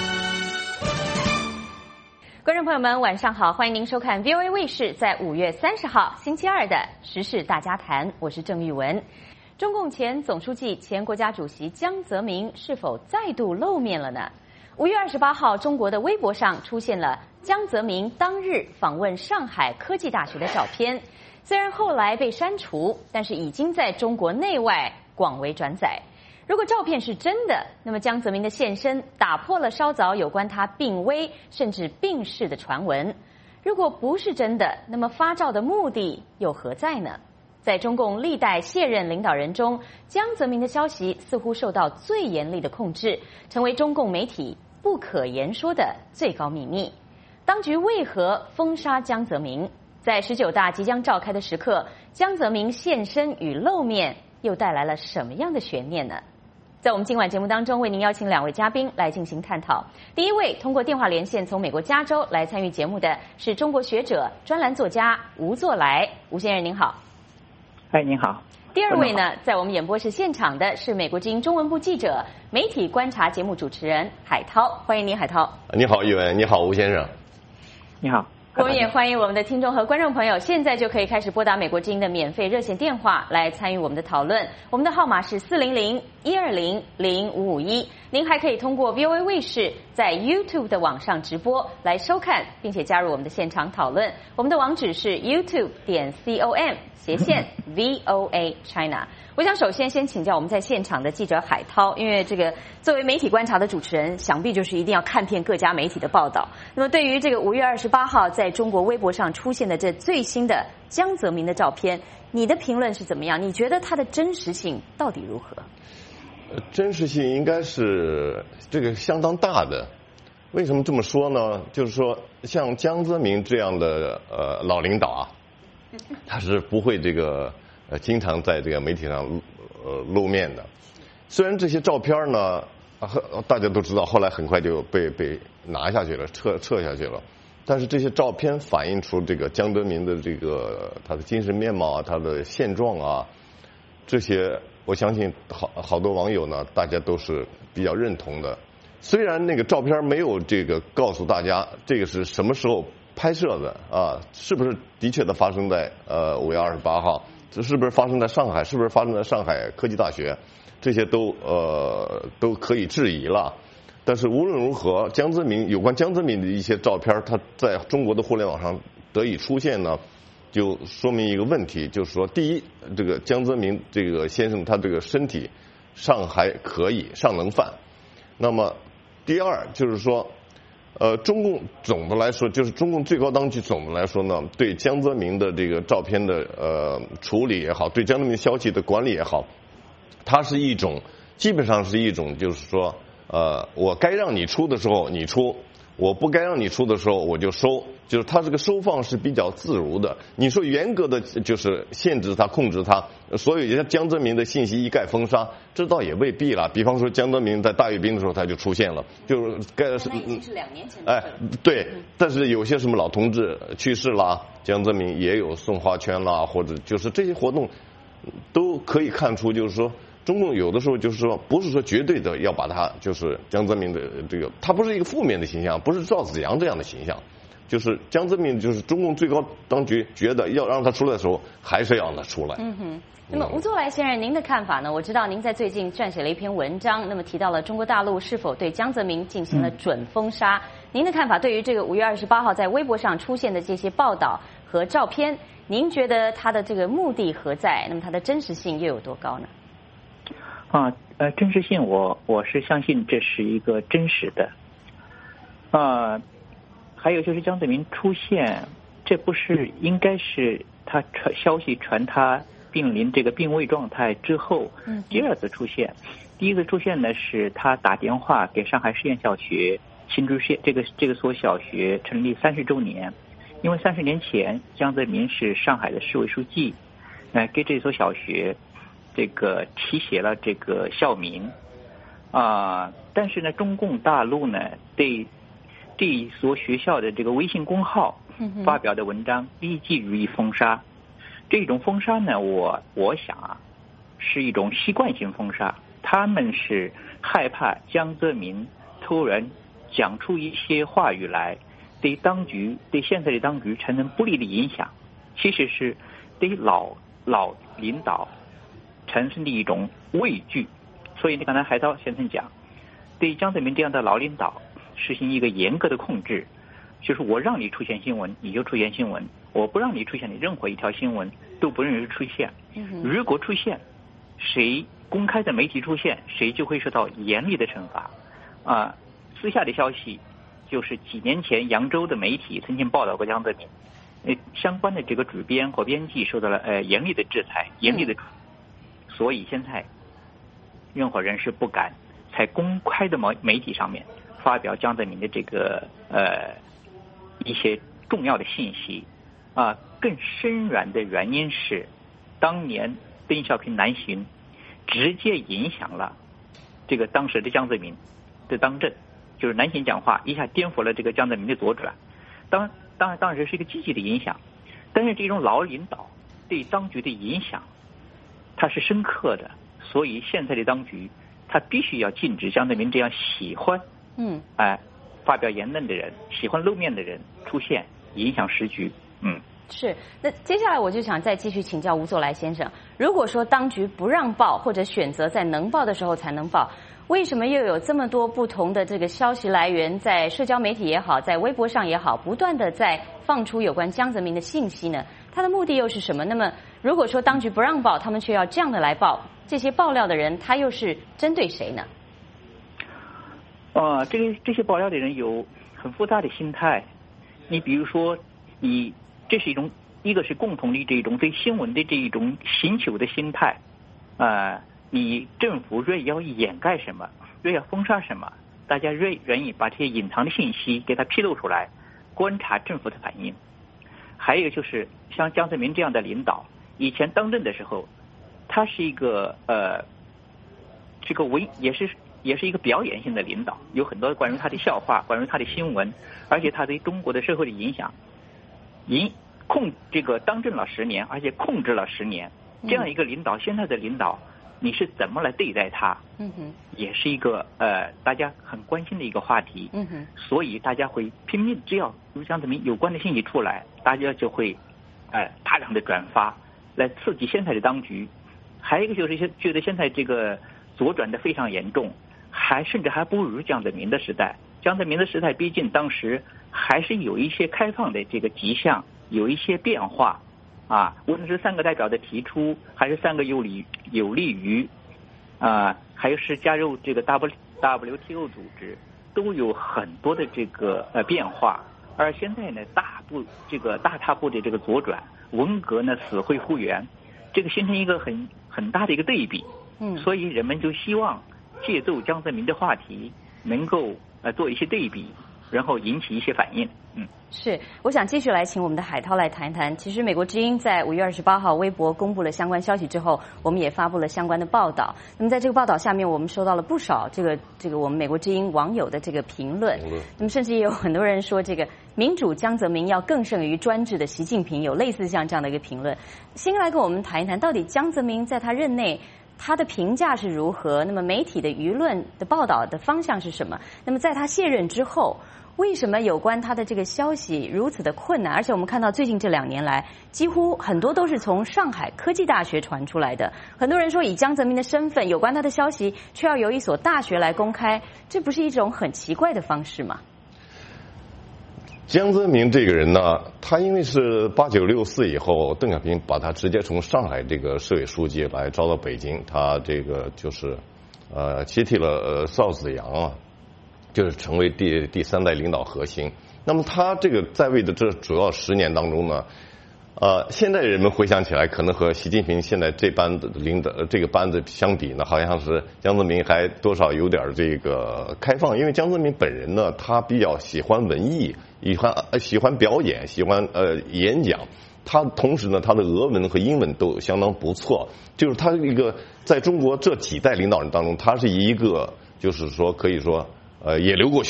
[SPEAKER 9] 观众朋友们，晚上好，欢迎您收看 V O A 卫视在五月三十号星期二的时事大家谈，我是郑玉文。中共前总书记、前国家主席江泽民是否再度露面了呢？五月二十八号，中国的微博上出现了江泽民当日访问上海科技大学的照片，虽然后来被删除，但是已经在中国内外广为转载。如果照片是真的，那么江泽民的现身打破了稍早有关他病危甚至病逝的传闻。如果不是真的，那么发照的目的又何在呢？在中共历代卸任领导人中，江泽民的消息似乎受到最严厉的控制，成为中共媒体不可言说的最高秘密。当局为何封杀江泽民？在十九大即将召开的时刻，江泽民现身与露面又带来了什么样的悬念呢？在我们今晚节目当中，为您邀请两位嘉宾来进行探讨。第一位通过电话连线从美国加州来参与节目的是中国学者、专栏作家吴作来。吴先生您好。
[SPEAKER 13] 嗨，您好。
[SPEAKER 9] 第二位呢，在我们演播室现场的是美国之音中文部记者、媒体观察节目主持人海涛，欢迎您，海涛。
[SPEAKER 14] 你好，玉文。你好，吴先生。
[SPEAKER 13] 你好。
[SPEAKER 9] 我们也欢迎我们的听众和观众朋友，现在就可以开始拨打美国之音的免费热线电话来参与我们的讨论。我们的号码是四零零一二零零五五一。您还可以通过 V O A 卫视在 YouTube 的网上直播来收看，并且加入我们的现场讨论。我们的网址是 YouTube 点 com 斜线 V O A China。我想首先先请教我们在现场的记者海涛，因为这个作为媒体观察的主持人，想必就是一定要看遍各家媒体的报道。那么对于这个五月二十八号在中国微博上出现的这最新的江泽民的照片，你的评论是怎么样？你觉得它的真实性到底如何？
[SPEAKER 14] 真实性应该是这个相当大的。为什么这么说呢？就是说像江泽民这样的呃老领导啊，他是不会这个呃经常在这个媒体上呃露面的。虽然这些照片呢，大家都知道，后来很快就被被拿下去了，撤撤下去了。但是这些照片反映出这个江泽民的这个他的精神面貌啊，他的现状啊，这些我相信好好多网友呢，大家都是比较认同的。虽然那个照片没有这个告诉大家这个是什么时候拍摄的啊，是不是的确的发生在呃五月二十八号，这是不是发生在上海，是不是发生在上海科技大学，这些都呃都可以质疑了。但是无论如何，江泽民有关江泽民的一些照片，他在中国的互联网上得以出现呢，就说明一个问题，就是说，第一，这个江泽民这个先生他这个身体尚还可以，尚能犯。那么第二就是说，呃，中共总的来说，就是中共最高当局总的来说呢，对江泽民的这个照片的呃处理也好，对江泽民消息的管理也好，它是一种基本上是一种就是说。呃，我该让你出的时候你出，我不该让你出的时候我就收，就是它这个收放是比较自如的。你说严格的就是限制它、控制它，所有像江泽民的信息一概封杀，这倒也未必了。比方说江泽民在大阅兵的时候他就出现了，就是该是
[SPEAKER 9] 那已经是两年前。
[SPEAKER 14] 哎，对，但是有些什么老同志去世啦，江泽民也有送花圈啦，或者就是这些活动都可以看出，就是说。中共有的时候就是说，不是说绝对的要把他就是江泽民的这个，他不是一个负面的形象，不是赵子阳这样的形象，就是江泽民就是中共最高当局觉得要让他出来的时候，还是要让他出来。
[SPEAKER 9] 嗯哼。那么吴作来先生，您的看法呢？我知道您在最近撰写了一篇文章，那么提到了中国大陆是否对江泽民进行了准封杀？嗯、您的看法对于这个五月二十八号在微博上出现的这些报道和照片，您觉得它的这个目的何在？那么它的真实性又有多高呢？
[SPEAKER 13] 啊，呃，真实性我我是相信这是一个真实的，啊，还有就是江泽民出现，这不是应该是他传消息传他病临这个病危状态之后第二次出现，第一次出现呢是他打电话给上海实验小学新竹县这个这个所小学成立三十周年，因为三十年前江泽民是上海的市委书记，呃，给这所小学。这个题写了这个校名啊、呃，但是呢，中共大陆呢对这一所学校的这个微信公号发表的文章立即予以封杀。 这种封杀呢，我我想啊，是一种习惯性封杀。他们是害怕江泽民突然讲出一些话语来，对当局、对现在的当局产生不利的影响，其实是对老老领导产生的一种畏惧。所以你刚才海涛先生讲，对江泽民这样的老领导实行一个严格的控制，就是我让你出现新闻你就出现新闻，我不让你出现的任何一条新闻都不允许出现。如果出现，谁公开的媒体出现，谁就会受到严厉的惩罚。啊，私下的消息就是几年前扬州的媒体曾经报道过江泽民，呃，相关的这个主编和编辑受到了呃严厉的制裁，严厉的，所以现在任何人是不敢在公开的媒媒体上面发表江泽民的这个呃一些重要的信息。啊，更深远的原因是，当年邓小平南巡直接影响了这个当时的江泽民的当政，就是南巡讲话一下颠覆了这个江泽民的左转。当当然当时是一个积极的影响，但是这种老领导对当局的影响它是深刻的，所以现在的当局他必须要禁止江泽民这样喜欢嗯哎、呃、发表言论的人、喜欢露面的人出现，影响时局。嗯，
[SPEAKER 9] 是。那接下来我就想再继续请教吴作来先生，如果说当局不让报，或者选择在能报的时候才能报，为什么又有这么多不同的这个消息来源，在社交媒体也好，在微博上也好，不断的在放出有关江泽民的信息呢？它的目的又是什么？那么如果说当局不让报，他们却要这样的来报，这些爆料的人他又是针对谁呢？
[SPEAKER 13] 呃，这个这些爆料的人有很复杂的心态。你比如说，你这是一种，一个是共同的这种对新闻的这一种寻求的心态。呃，你政府越要掩盖什么，越要封杀什么，大家越愿意把这些隐藏的信息给它披露出来，观察政府的反应。还有就是像江泽民这样的领导，以前当政的时候，他是一个呃，这个文也是也是一个表演性的领导，有很多关于他的笑话，关于他的新闻，而且他对中国的社会的影响，影控这个当政了十年，而且控制了十年，这样一个领导，现在的领导，你是怎么来对待他？嗯哼，也是一个呃大家很关心的一个话题。嗯哼，所以大家会拼命，只要有江泽民有关的信息出来，大家就会呃大量的转发，来刺激现在的当局。还有一个就是觉得现在这个左转的非常严重，还甚至还不如江泽民的时代。江泽民的时代毕竟当时还是有一些开放的这个迹象，有一些变化啊，无论是三个代表的提出，还是三个有利有利于啊，还是加入这个 W W T O 组织，都有很多的这个呃变化。而现在呢，大步这个大踏步的这个左转，文革呢死灰复燃，这个形成一个很很大的一个对比。嗯，所以人们就希望借助江泽民的话题，能够呃做一些对比，然后引起一些反应。嗯，
[SPEAKER 9] 是，我想继续来请我们的海涛来谈一谈。其实美国之音在五月二十八号微博公布了相关消息之后，我们也发布了相关的报道。那么在这个报道下面，我们收到了不少这个这个我们美国之音网友的这个评论。那么甚至也有很多人说，这个民主江泽民要更胜于专制的习近平，有类似像这样的一个评论。先来跟我们谈一谈，到底江泽民在他任内，他的评价是如何？那么媒体的舆论的报道的方向是什么？那么在他卸任之后，为什么有关他的这个消息如此的困难？而且我们看到最近这两年来，几乎很多都是从上海科技大学传出来的。很多人说，以江泽民的身份，有关他的消息却要由一所大学来公开，这不是一种很奇怪的方式吗？
[SPEAKER 14] 江泽民这个人呢，他因为是八九六四以后，邓小平把他直接从上海这个市委书记来招到北京，他这个就是呃接替了呃邵子阳啊，就是成为第第三代领导核心。那么他这个在位的这主要十年当中呢，呃，现在人们回想起来，可能和习近平现在这班的领导这个班子相比呢，好像是江泽民还多少有点这个开放，因为江泽民本人呢，他比较喜欢文艺，喜欢喜欢表演，喜欢呃演讲。他同时呢，他的俄文和英文都相当不错，就是他一个在中国这几代领导人当中，他是一个就是说可以说呃也留过学，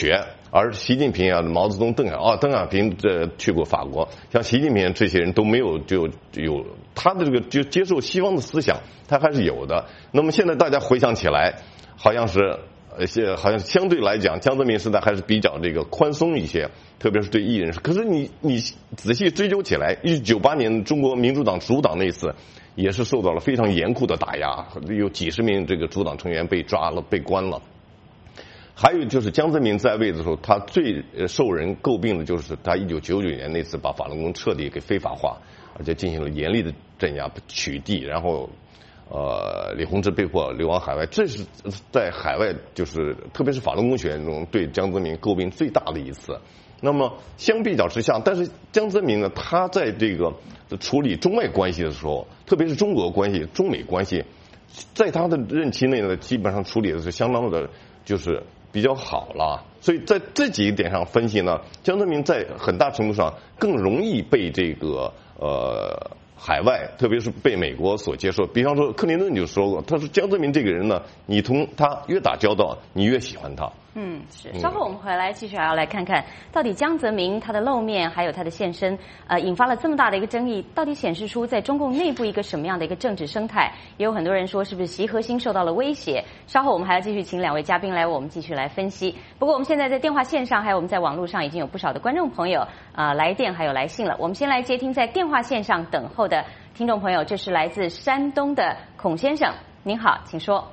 [SPEAKER 14] 而习近平啊、毛泽东、邓小啊、邓小平这去过法国，像习近平这些人都没有就有他的这个就接受西方的思想，他还是有的。那么现在大家回想起来，好像是呃，些好像相对来讲，江泽民时代还是比较这个宽松一些，特别是对艺人。可是你你仔细追究起来，一九九八年中国民主党主党那次，也是受到了非常严酷的打压，有几十名这个主党成员被抓了、被关了。还有就是江泽民在位的时候，他最受人诟病的就是他一九九九年那次把法轮功彻底给非法化，而且进行了严厉的镇压、取缔，然后呃李洪志被迫流亡海外。这是在海外就是特别是法轮功学员中对江泽民诟病最大的一次。那么相比较之下，但是江泽民呢，他在这个处理中外关系的时候，特别是中国关系、中美关系，在他的任期内呢，基本上处理的是相当的，就是比较好了。所以在这几个点上分析呢，江泽民在很大程度上更容易被这个呃海外，特别是被美国所接受。比方说克林顿就说过，他说江泽民这个人呢，你同他越打交道，你越喜欢他。
[SPEAKER 9] 嗯，是。稍后我们回来继续还要来看看，到底江泽民他的露面还有他的现身，呃，引发了这么大的一个争议，到底显示出在中共内部一个什么样的一个政治生态？也有很多人说，是不是习核心受到了威胁？稍后我们还要继续请两位嘉宾来，我们继续来分析。不过我们现在在电话线上，还有我们在网络上已经有不少的观众朋友啊、呃、来电还有来信了。我们先来接听在电话线上等候的听众朋友，这是来自山东的孔先生，您好，请说。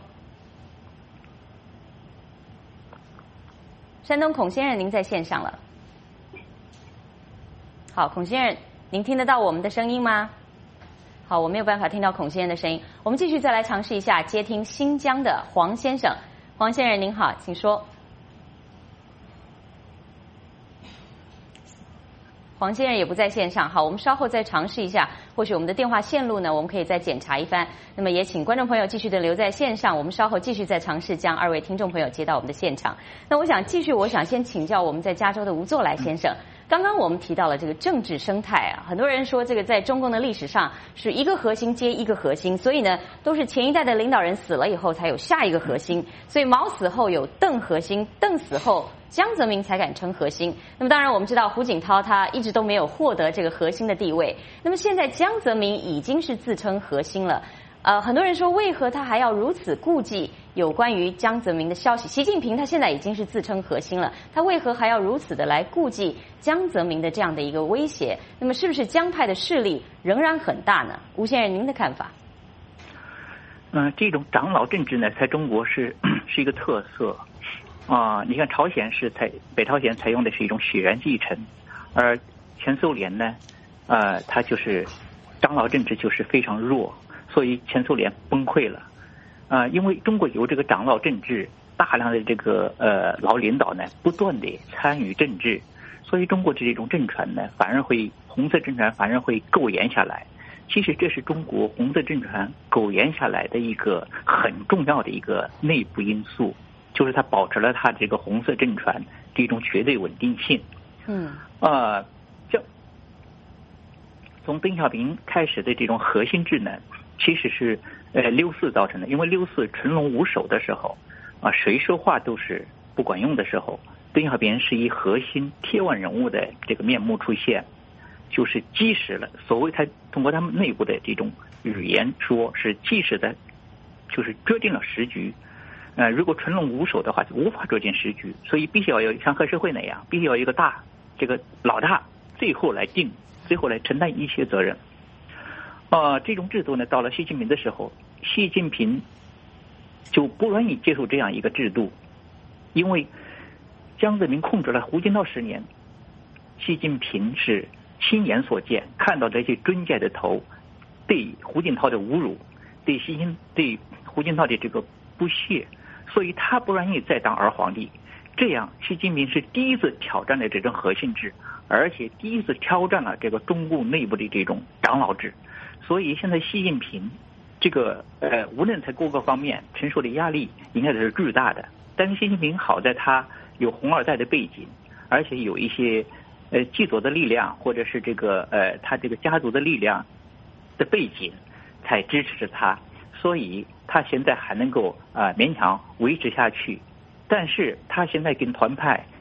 [SPEAKER 9] 山东孔先生，您在线上了。好，孔先生，您听得到我们的声音吗？好，我没有办法听到孔先生的声音。我们继续再来尝试一下接听新疆的黄先生。黄先生您好，请说。黄先生也不在线上，好，我们稍后再尝试一下，或许我们的电话线路呢，我们可以再检查一番。那么也请观众朋友继续的留在线上，我们稍后继续再尝试将二位听众朋友接到我们的现场。那我想继续，我想先请教我们在加州的吴作来先生。刚刚我们提到了这个政治生态啊，很多人说这个在中共的历史上是一个核心接一个核心，所以呢都是前一代的领导人死了以后才有下一个核心，所以毛死后有邓核心，邓死后江泽民才敢称核心。那么当然我们知道胡锦涛他一直都没有获得这个核心的地位，那么现在江泽民已经是自称核心了。呃，很多人说为何他还要如此顾忌有关于江泽民的消息？习近平他现在已经是自称核心了，他为何还要如此的来顾忌江泽民的这样的一个威胁？那么是不是江派的势力仍然很大呢？吴先生，您的看法？
[SPEAKER 13] 嗯、呃，这种长老政治呢，在中国是是一个特色啊、呃。你看朝鲜是采北朝鲜采用的是一种血缘继承，而前苏联呢，呃，它就是长老政治就是非常弱。所以前苏联崩溃了，啊、呃，因为中国有这个长老政治，大量的这个呃老领导呢不断的参与政治，所以中国的这种政权呢反而会红色政权反而会苟延下来。其实这是中国红色政权苟延下来的一个很重要的一个内部因素，就是它保持了它这个红色政权这种绝对稳定性。
[SPEAKER 9] 嗯，
[SPEAKER 13] 呃，这从邓小平开始的这种核心制呢。其实是呃六四造成的，因为六四群龙无首的时候啊，谁说话都是不管用的时候，邓小平是以核心铁腕人物的这个面目出现，就是基石了。所谓他通过他们内部的这种语言说是基石的，就是决定了时局。呃，如果群龙无首的话，就无法决定时局，所以必须要有像黑社会那样，必须要有一个大这个老大，最后来定，最后来承担一切责任。呃，这种制度呢，到了习近平的时候，习近平就不愿意接受这样一个制度，因为江泽民控制了胡锦涛十年，习近平是亲眼所见，看到这些尊戒的头对胡锦涛的侮辱，对习近对胡锦涛的这个不屑，所以他不愿意再当儿皇帝。这样，习近平是第一次挑战了这种核心制，而且第一次挑战了这个中共内部的这种长老制。所以现在习近平这个呃，无论在各个方面承受的压力应该是巨大的。但是习近平好在他有红二代的背景，而且有一些呃既得的力量，或者是这个呃他这个家族的力量的背景，才支持着他，所以他现在还能够啊、呃、勉强维持下去。但是他现在跟团派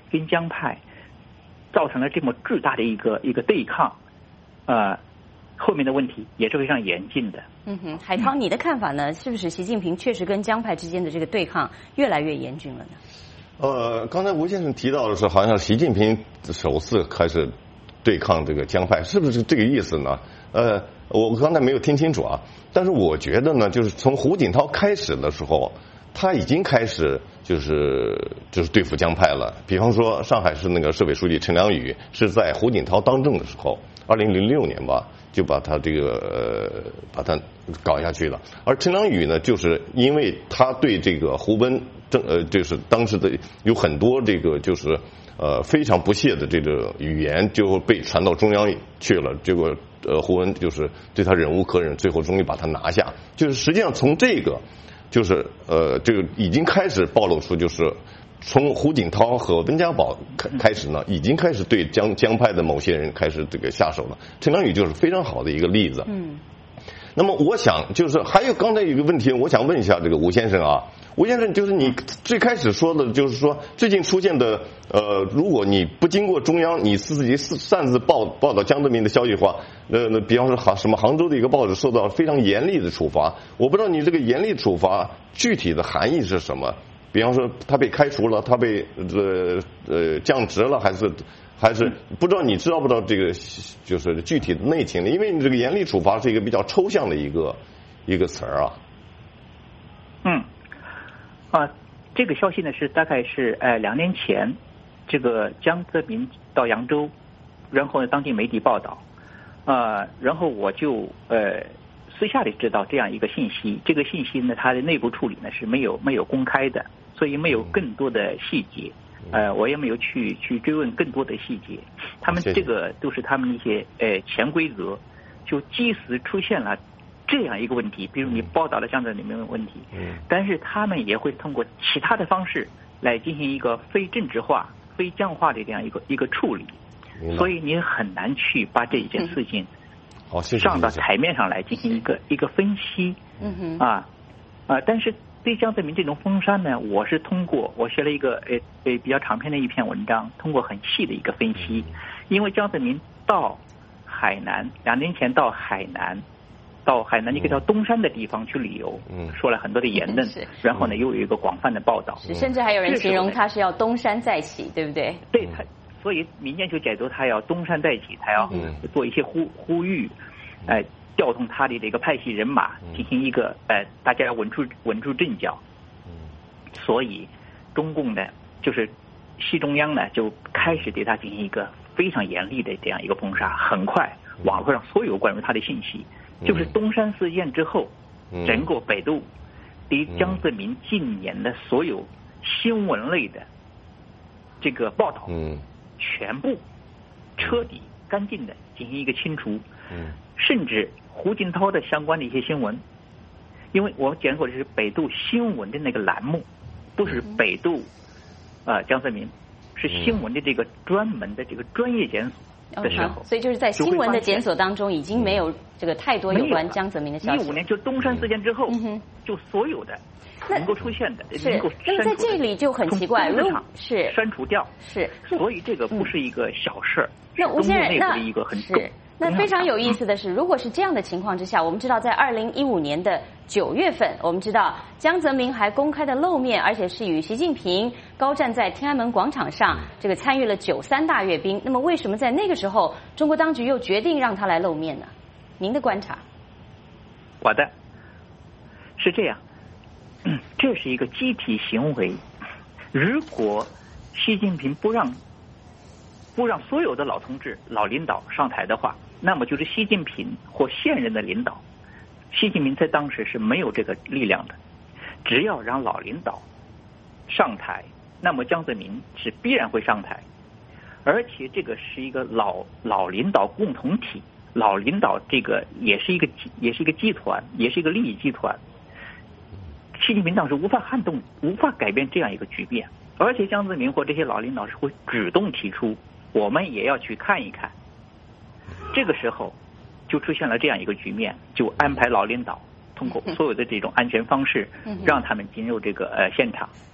[SPEAKER 13] 跟江派造成了这么巨大的一个一个对抗，呃，后面的问题也是非常严峻的。
[SPEAKER 9] 嗯哼，海涛，你的看法呢？是不是习近平确实跟江派之间的这个对抗越来越严峻了呢？
[SPEAKER 14] 呃，刚才吴先生提到的是，好像习近平首次开始对抗这个江派，是不是这个意思呢？呃，我刚才没有听清楚啊，但是我觉得呢，就是从胡锦涛开始的时候，他已经开始就是就是对付江派了。比方说，上海市那个市委书记陈良宇是在胡锦涛当政的时候，二零零六年吧，就把他这个呃把他搞下去了。而陈良宇呢，就是因为他对这个胡温政呃就是当时的有很多这个就是呃非常不屑的这个语言就被传到中央去了，结果呃胡温就是对他忍无可忍，最后终于把他拿下。就是实际上从这个就是呃这个已经开始暴露出就是从胡锦涛和温家宝开开始呢，已经开始对江江派的某些人开始这个下手了。陈良宇就是非常好的一个例子。
[SPEAKER 9] 嗯。
[SPEAKER 14] 那么我想就是还有刚才有一个问题，我想问一下这个吴先生啊，吴先生就是你最开始说的，就是说最近出现的呃，如果你不经过中央，你自己擅自报报道江泽民的消息的话，呃，比方说杭什么杭州的一个报纸受到非常严厉的处罚，我不知道你这个严厉处罚具体的含义是什么？比方说他被开除了，他被呃呃降职了，还是还是不知道你知道不知道这个就是具体的内情的？因为你这个严厉处罚是一个比较抽象的一个一个词儿啊。
[SPEAKER 13] 嗯，啊，这个消息呢是大概是呃两年前，这个江泽民到扬州，然后呢当地媒体报道，呃，然后我就呃。私下里知道这样一个信息，这个信息呢，它的内部处理呢是没有没有公开的，所以没有更多的细节，呃，我也没有去去追问更多的细节。他们这个都是他们一些呃潜规则，就即使出现了这样一个问题，比如你报道了江泽民的问题，但是他们也会通过其他的方式来进行一个非政治化、非僵化的这样一个一个处理，所以你很难去把这一件事情。
[SPEAKER 14] 好，谢谢
[SPEAKER 13] 上到台面上来进行一个一个分析，
[SPEAKER 9] 嗯哼，
[SPEAKER 13] 啊啊，但是对江泽民这种封杀呢，我是通过我写了一个呃呃比较长篇的一篇文章，通过很细的一个分析，因为江泽民到海南两年前到海南，到海南一个叫东山的地方去旅游，嗯，说了很多的言论，然后呢又有一个广泛的报道，
[SPEAKER 9] 是甚至还有人形容他是要东山再起，对不对？
[SPEAKER 13] 对他。所以民间就解读他要东山再起，他要做一些呼呼吁，呃，调动他的这个派系人马，进行一个呃，大家要稳住稳住阵脚。所以中共呢，就是西中央呢，就开始对他进行一个非常严厉的这样一个封杀。很快，网络上所有关于他的信息，就是东山事件之后，整个百度对江泽民近年的所有新闻类的这个报道，嗯。全部彻底干净的进行一个清除，嗯，甚至胡锦涛的相关的一些新闻，因为我讲过的是百度新闻的那个栏目，不是百度啊、呃、江泽民，是新闻的这个专门的这个专业检索的时候，
[SPEAKER 9] 嗯、所以就是在新闻的检索当中已经没有这个太多有关江泽民的消息。
[SPEAKER 13] 一五年就东山事件之后，嗯、就所有的。能够出现的，能够
[SPEAKER 9] 那么在这里就很奇怪，如果是
[SPEAKER 13] 删除掉，
[SPEAKER 9] 是，
[SPEAKER 13] 所以这个不是一个小事儿。
[SPEAKER 9] 那吴先生，那
[SPEAKER 13] 一个很
[SPEAKER 9] 是那非常有意思的是，如果是这样的情况之下，我们知道在二零一五年的九月份，我们知道江泽民还公开的露面，而且是与习近平高站在天安门广场上，这个参与了九三大阅兵。那么为什么在那个时候，中国当局又决定让他来露面呢？您的观察？
[SPEAKER 13] 我的是这样。这是一个集体行为。如果习近平不让不让所有的老同志、老领导上台的话，那么就是习近平或现任的领导。习近平在当时是没有这个力量的。只要让老领导上台，那么江泽民是必然会上台。而且这个是一个老老领导共同体，老领导这个也是一个也是一个集团，也是一个利益集团。习近平当时无法撼动、无法改变这样一个局面，而且江泽民或这些老领导是会主动提出，我们也要去看一看。这个时候就出现了这样一个局面，就安排老领导通过所有的这种安全方式，让他们进入这个呃现场。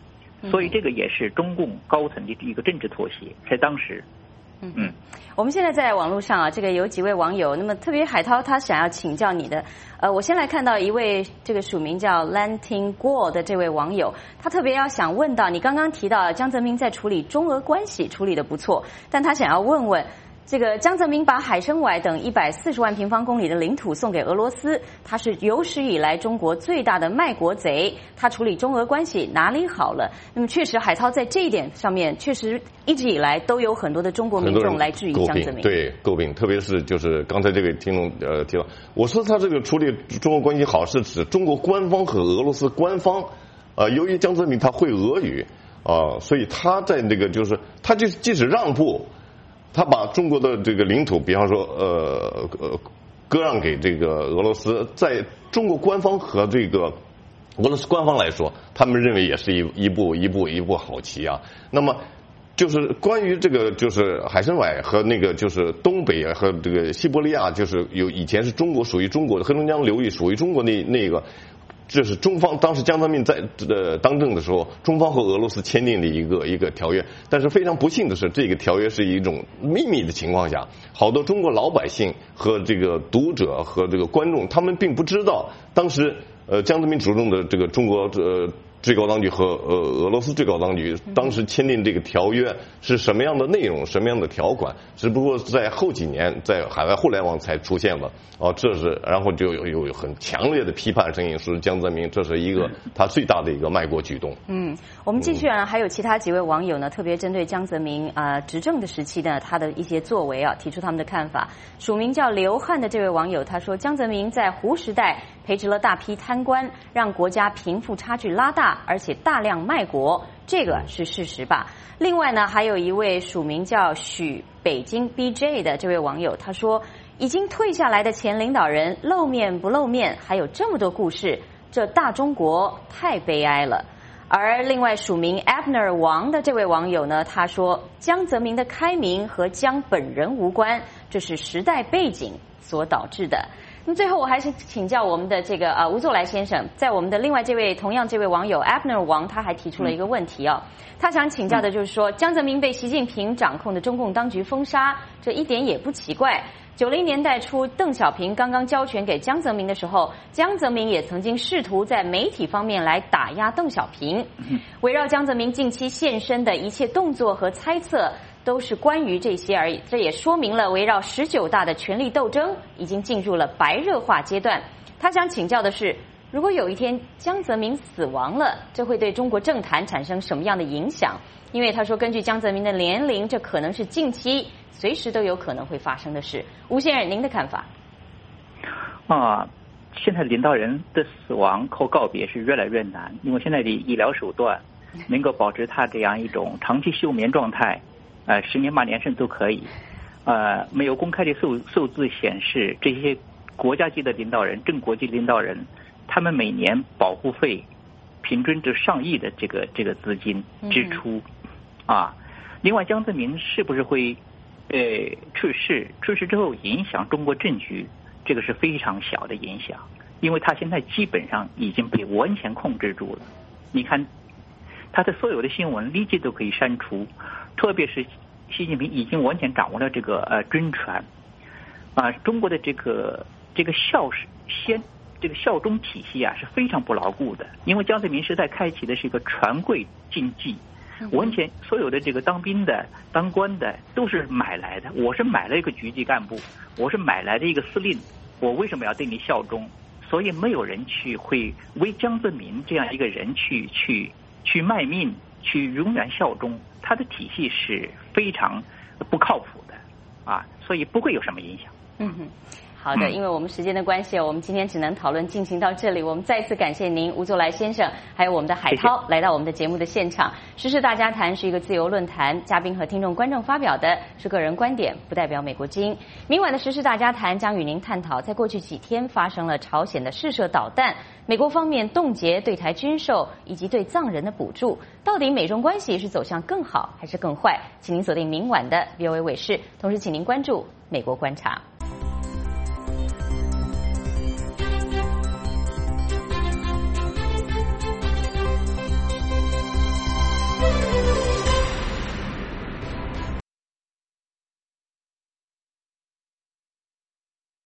[SPEAKER 13] 所以这个也是中共高层的一个政治妥协，在当时。
[SPEAKER 9] 嗯，我们现在在网络上啊，这个有几位网友，那么特别海涛他想要请教你的，呃，我先来看到一位这个署名叫 Lanting Guo 的这位网友，他特别要想问到，你刚刚提到江泽民在处理中俄关系处理得不错，但他想要问问。这个江泽民把海参崴等一百四十万平方公里的领土送给俄罗斯，他是有史以来中国最大的卖国贼，他处理中俄关系哪里好了？那么确实，海涛在这一点上面，确实一直以来都有很多的中国民众来质疑江泽民。
[SPEAKER 14] 对，诟病，特别是就是刚才这位听众呃提到，我说他这个处理中俄关系好，是指中国官方和俄罗斯官方，呃，由于江泽民他会俄语啊、呃，所以他在那个就是他就即使让步。他把中国的这个领土，比方说呃呃割让给这个俄罗斯，在中国官方和这个俄罗斯官方来说，他们认为也是一一步一步一步好棋啊。那么就是关于这个就是海参崴和那个就是东北和这个西伯利亚，就是有以前是中国属于中国的黑龙江流域属于中国那那个。这是中方当时江泽民在呃当政的时候，中方和俄罗斯签订的一个一个条约。但是非常不幸的是，这个条约是一种秘密的情况下，好多中国老百姓和这个读者和这个观众，他们并不知道当时呃江泽民主政的这个中国呃最高当局和呃俄罗斯最高当局当时签订这个条约是什么样的内容、什么样的条款，只不过在后几年在海外互联网才出现了。哦，这是然后就有有很强烈的批判声音，说江泽民这是一个他最大的一个卖国举动。
[SPEAKER 9] 嗯，我们继续啊，还有其他几位网友呢，特别针对江泽民啊、呃、执政的时期呢，他的一些作为啊，提出他们的看法。署名叫刘汉的这位网友他说，江泽民在胡时代培植了大批贪官，让国家贫富差距拉大，而且大量卖国，这个是事实吧？另外呢，还有一位署名叫许北京 B J 的这位网友他说，已经退下来的前领导人露面不露面，还有这么多故事，这大中国太悲哀了。而另外署名 Abner 王的这位网友呢，他说江泽民的开明和江本人无关，这是时代背景所导致的。那么最后我还是请教我们的这个呃吴作来先生，在我们的另外这位同样这位网友 Abner 王，他还提出了一个问题哦，他想请教的就是说，江泽民被习近平掌控的中共当局封杀，这一点也不奇怪。九零年代初，邓小平刚刚交权给江泽民的时候，江泽民也曾经试图在媒体方面来打压邓小平。围绕江泽民近期现身的一切动作和猜测，都是关于这些而已。这也说明了围绕十九大的权力斗争已经进入了白热化阶段。他想请教的是，如果有一天江泽民死亡了，这会对中国政坛产生什么样的影响？因为他说，根据江泽民的年龄，这可能是近期随时都有可能会发生的事。吴先生，您的看法？
[SPEAKER 13] 啊，现在领导人的死亡和告别是越来越难，因为现在的医疗手段能够保持他这样一种长期休眠状态，呃，十年八年甚至都可以。呃，没有公开的数数字显示，这些国家级的领导人、正国级领导人，他们每年保护费平均就上亿的这个这个资金支出。啊，另外江泽民是不是会呃去世？去世之后影响中国政局，这个是非常小的影响，因为他现在基本上已经被完全控制住了。你看他的所有的新闻立即都可以删除，特别是习近平已经完全掌握了这个呃军权啊，中国的这个这个校先这个效忠体系啊是非常不牢固的，因为江泽民时代开启的是一个权贵经济。完全所有的这个当兵的、当官的都是买来的。我是买了一个局级干部，我是买来的一个司令，我为什么要对你效忠？所以没有人去会为江泽民这样一个人去去去卖命，去永远效忠。他的体系是非常不靠谱的啊，所以不会有什么影响。
[SPEAKER 9] 嗯哼。好的，因为我们时间的关系，我们今天只能讨论进行到这里。我们再次感谢您，吴作来先生，还有我们的海涛来到我们的节目的现场。时事大家谈是一个自由论坛，嘉宾和听众、观众发表的是个人观点，不代表美国之音。明晚的时事大家谈将与您探讨，在过去几天发生了朝鲜的试射导弹，美国方面冻结对台军售以及对藏人的补助，到底美中关系是走向更好还是更坏？请您锁定明晚的 V O A 卫视，同时请您关注美国观察。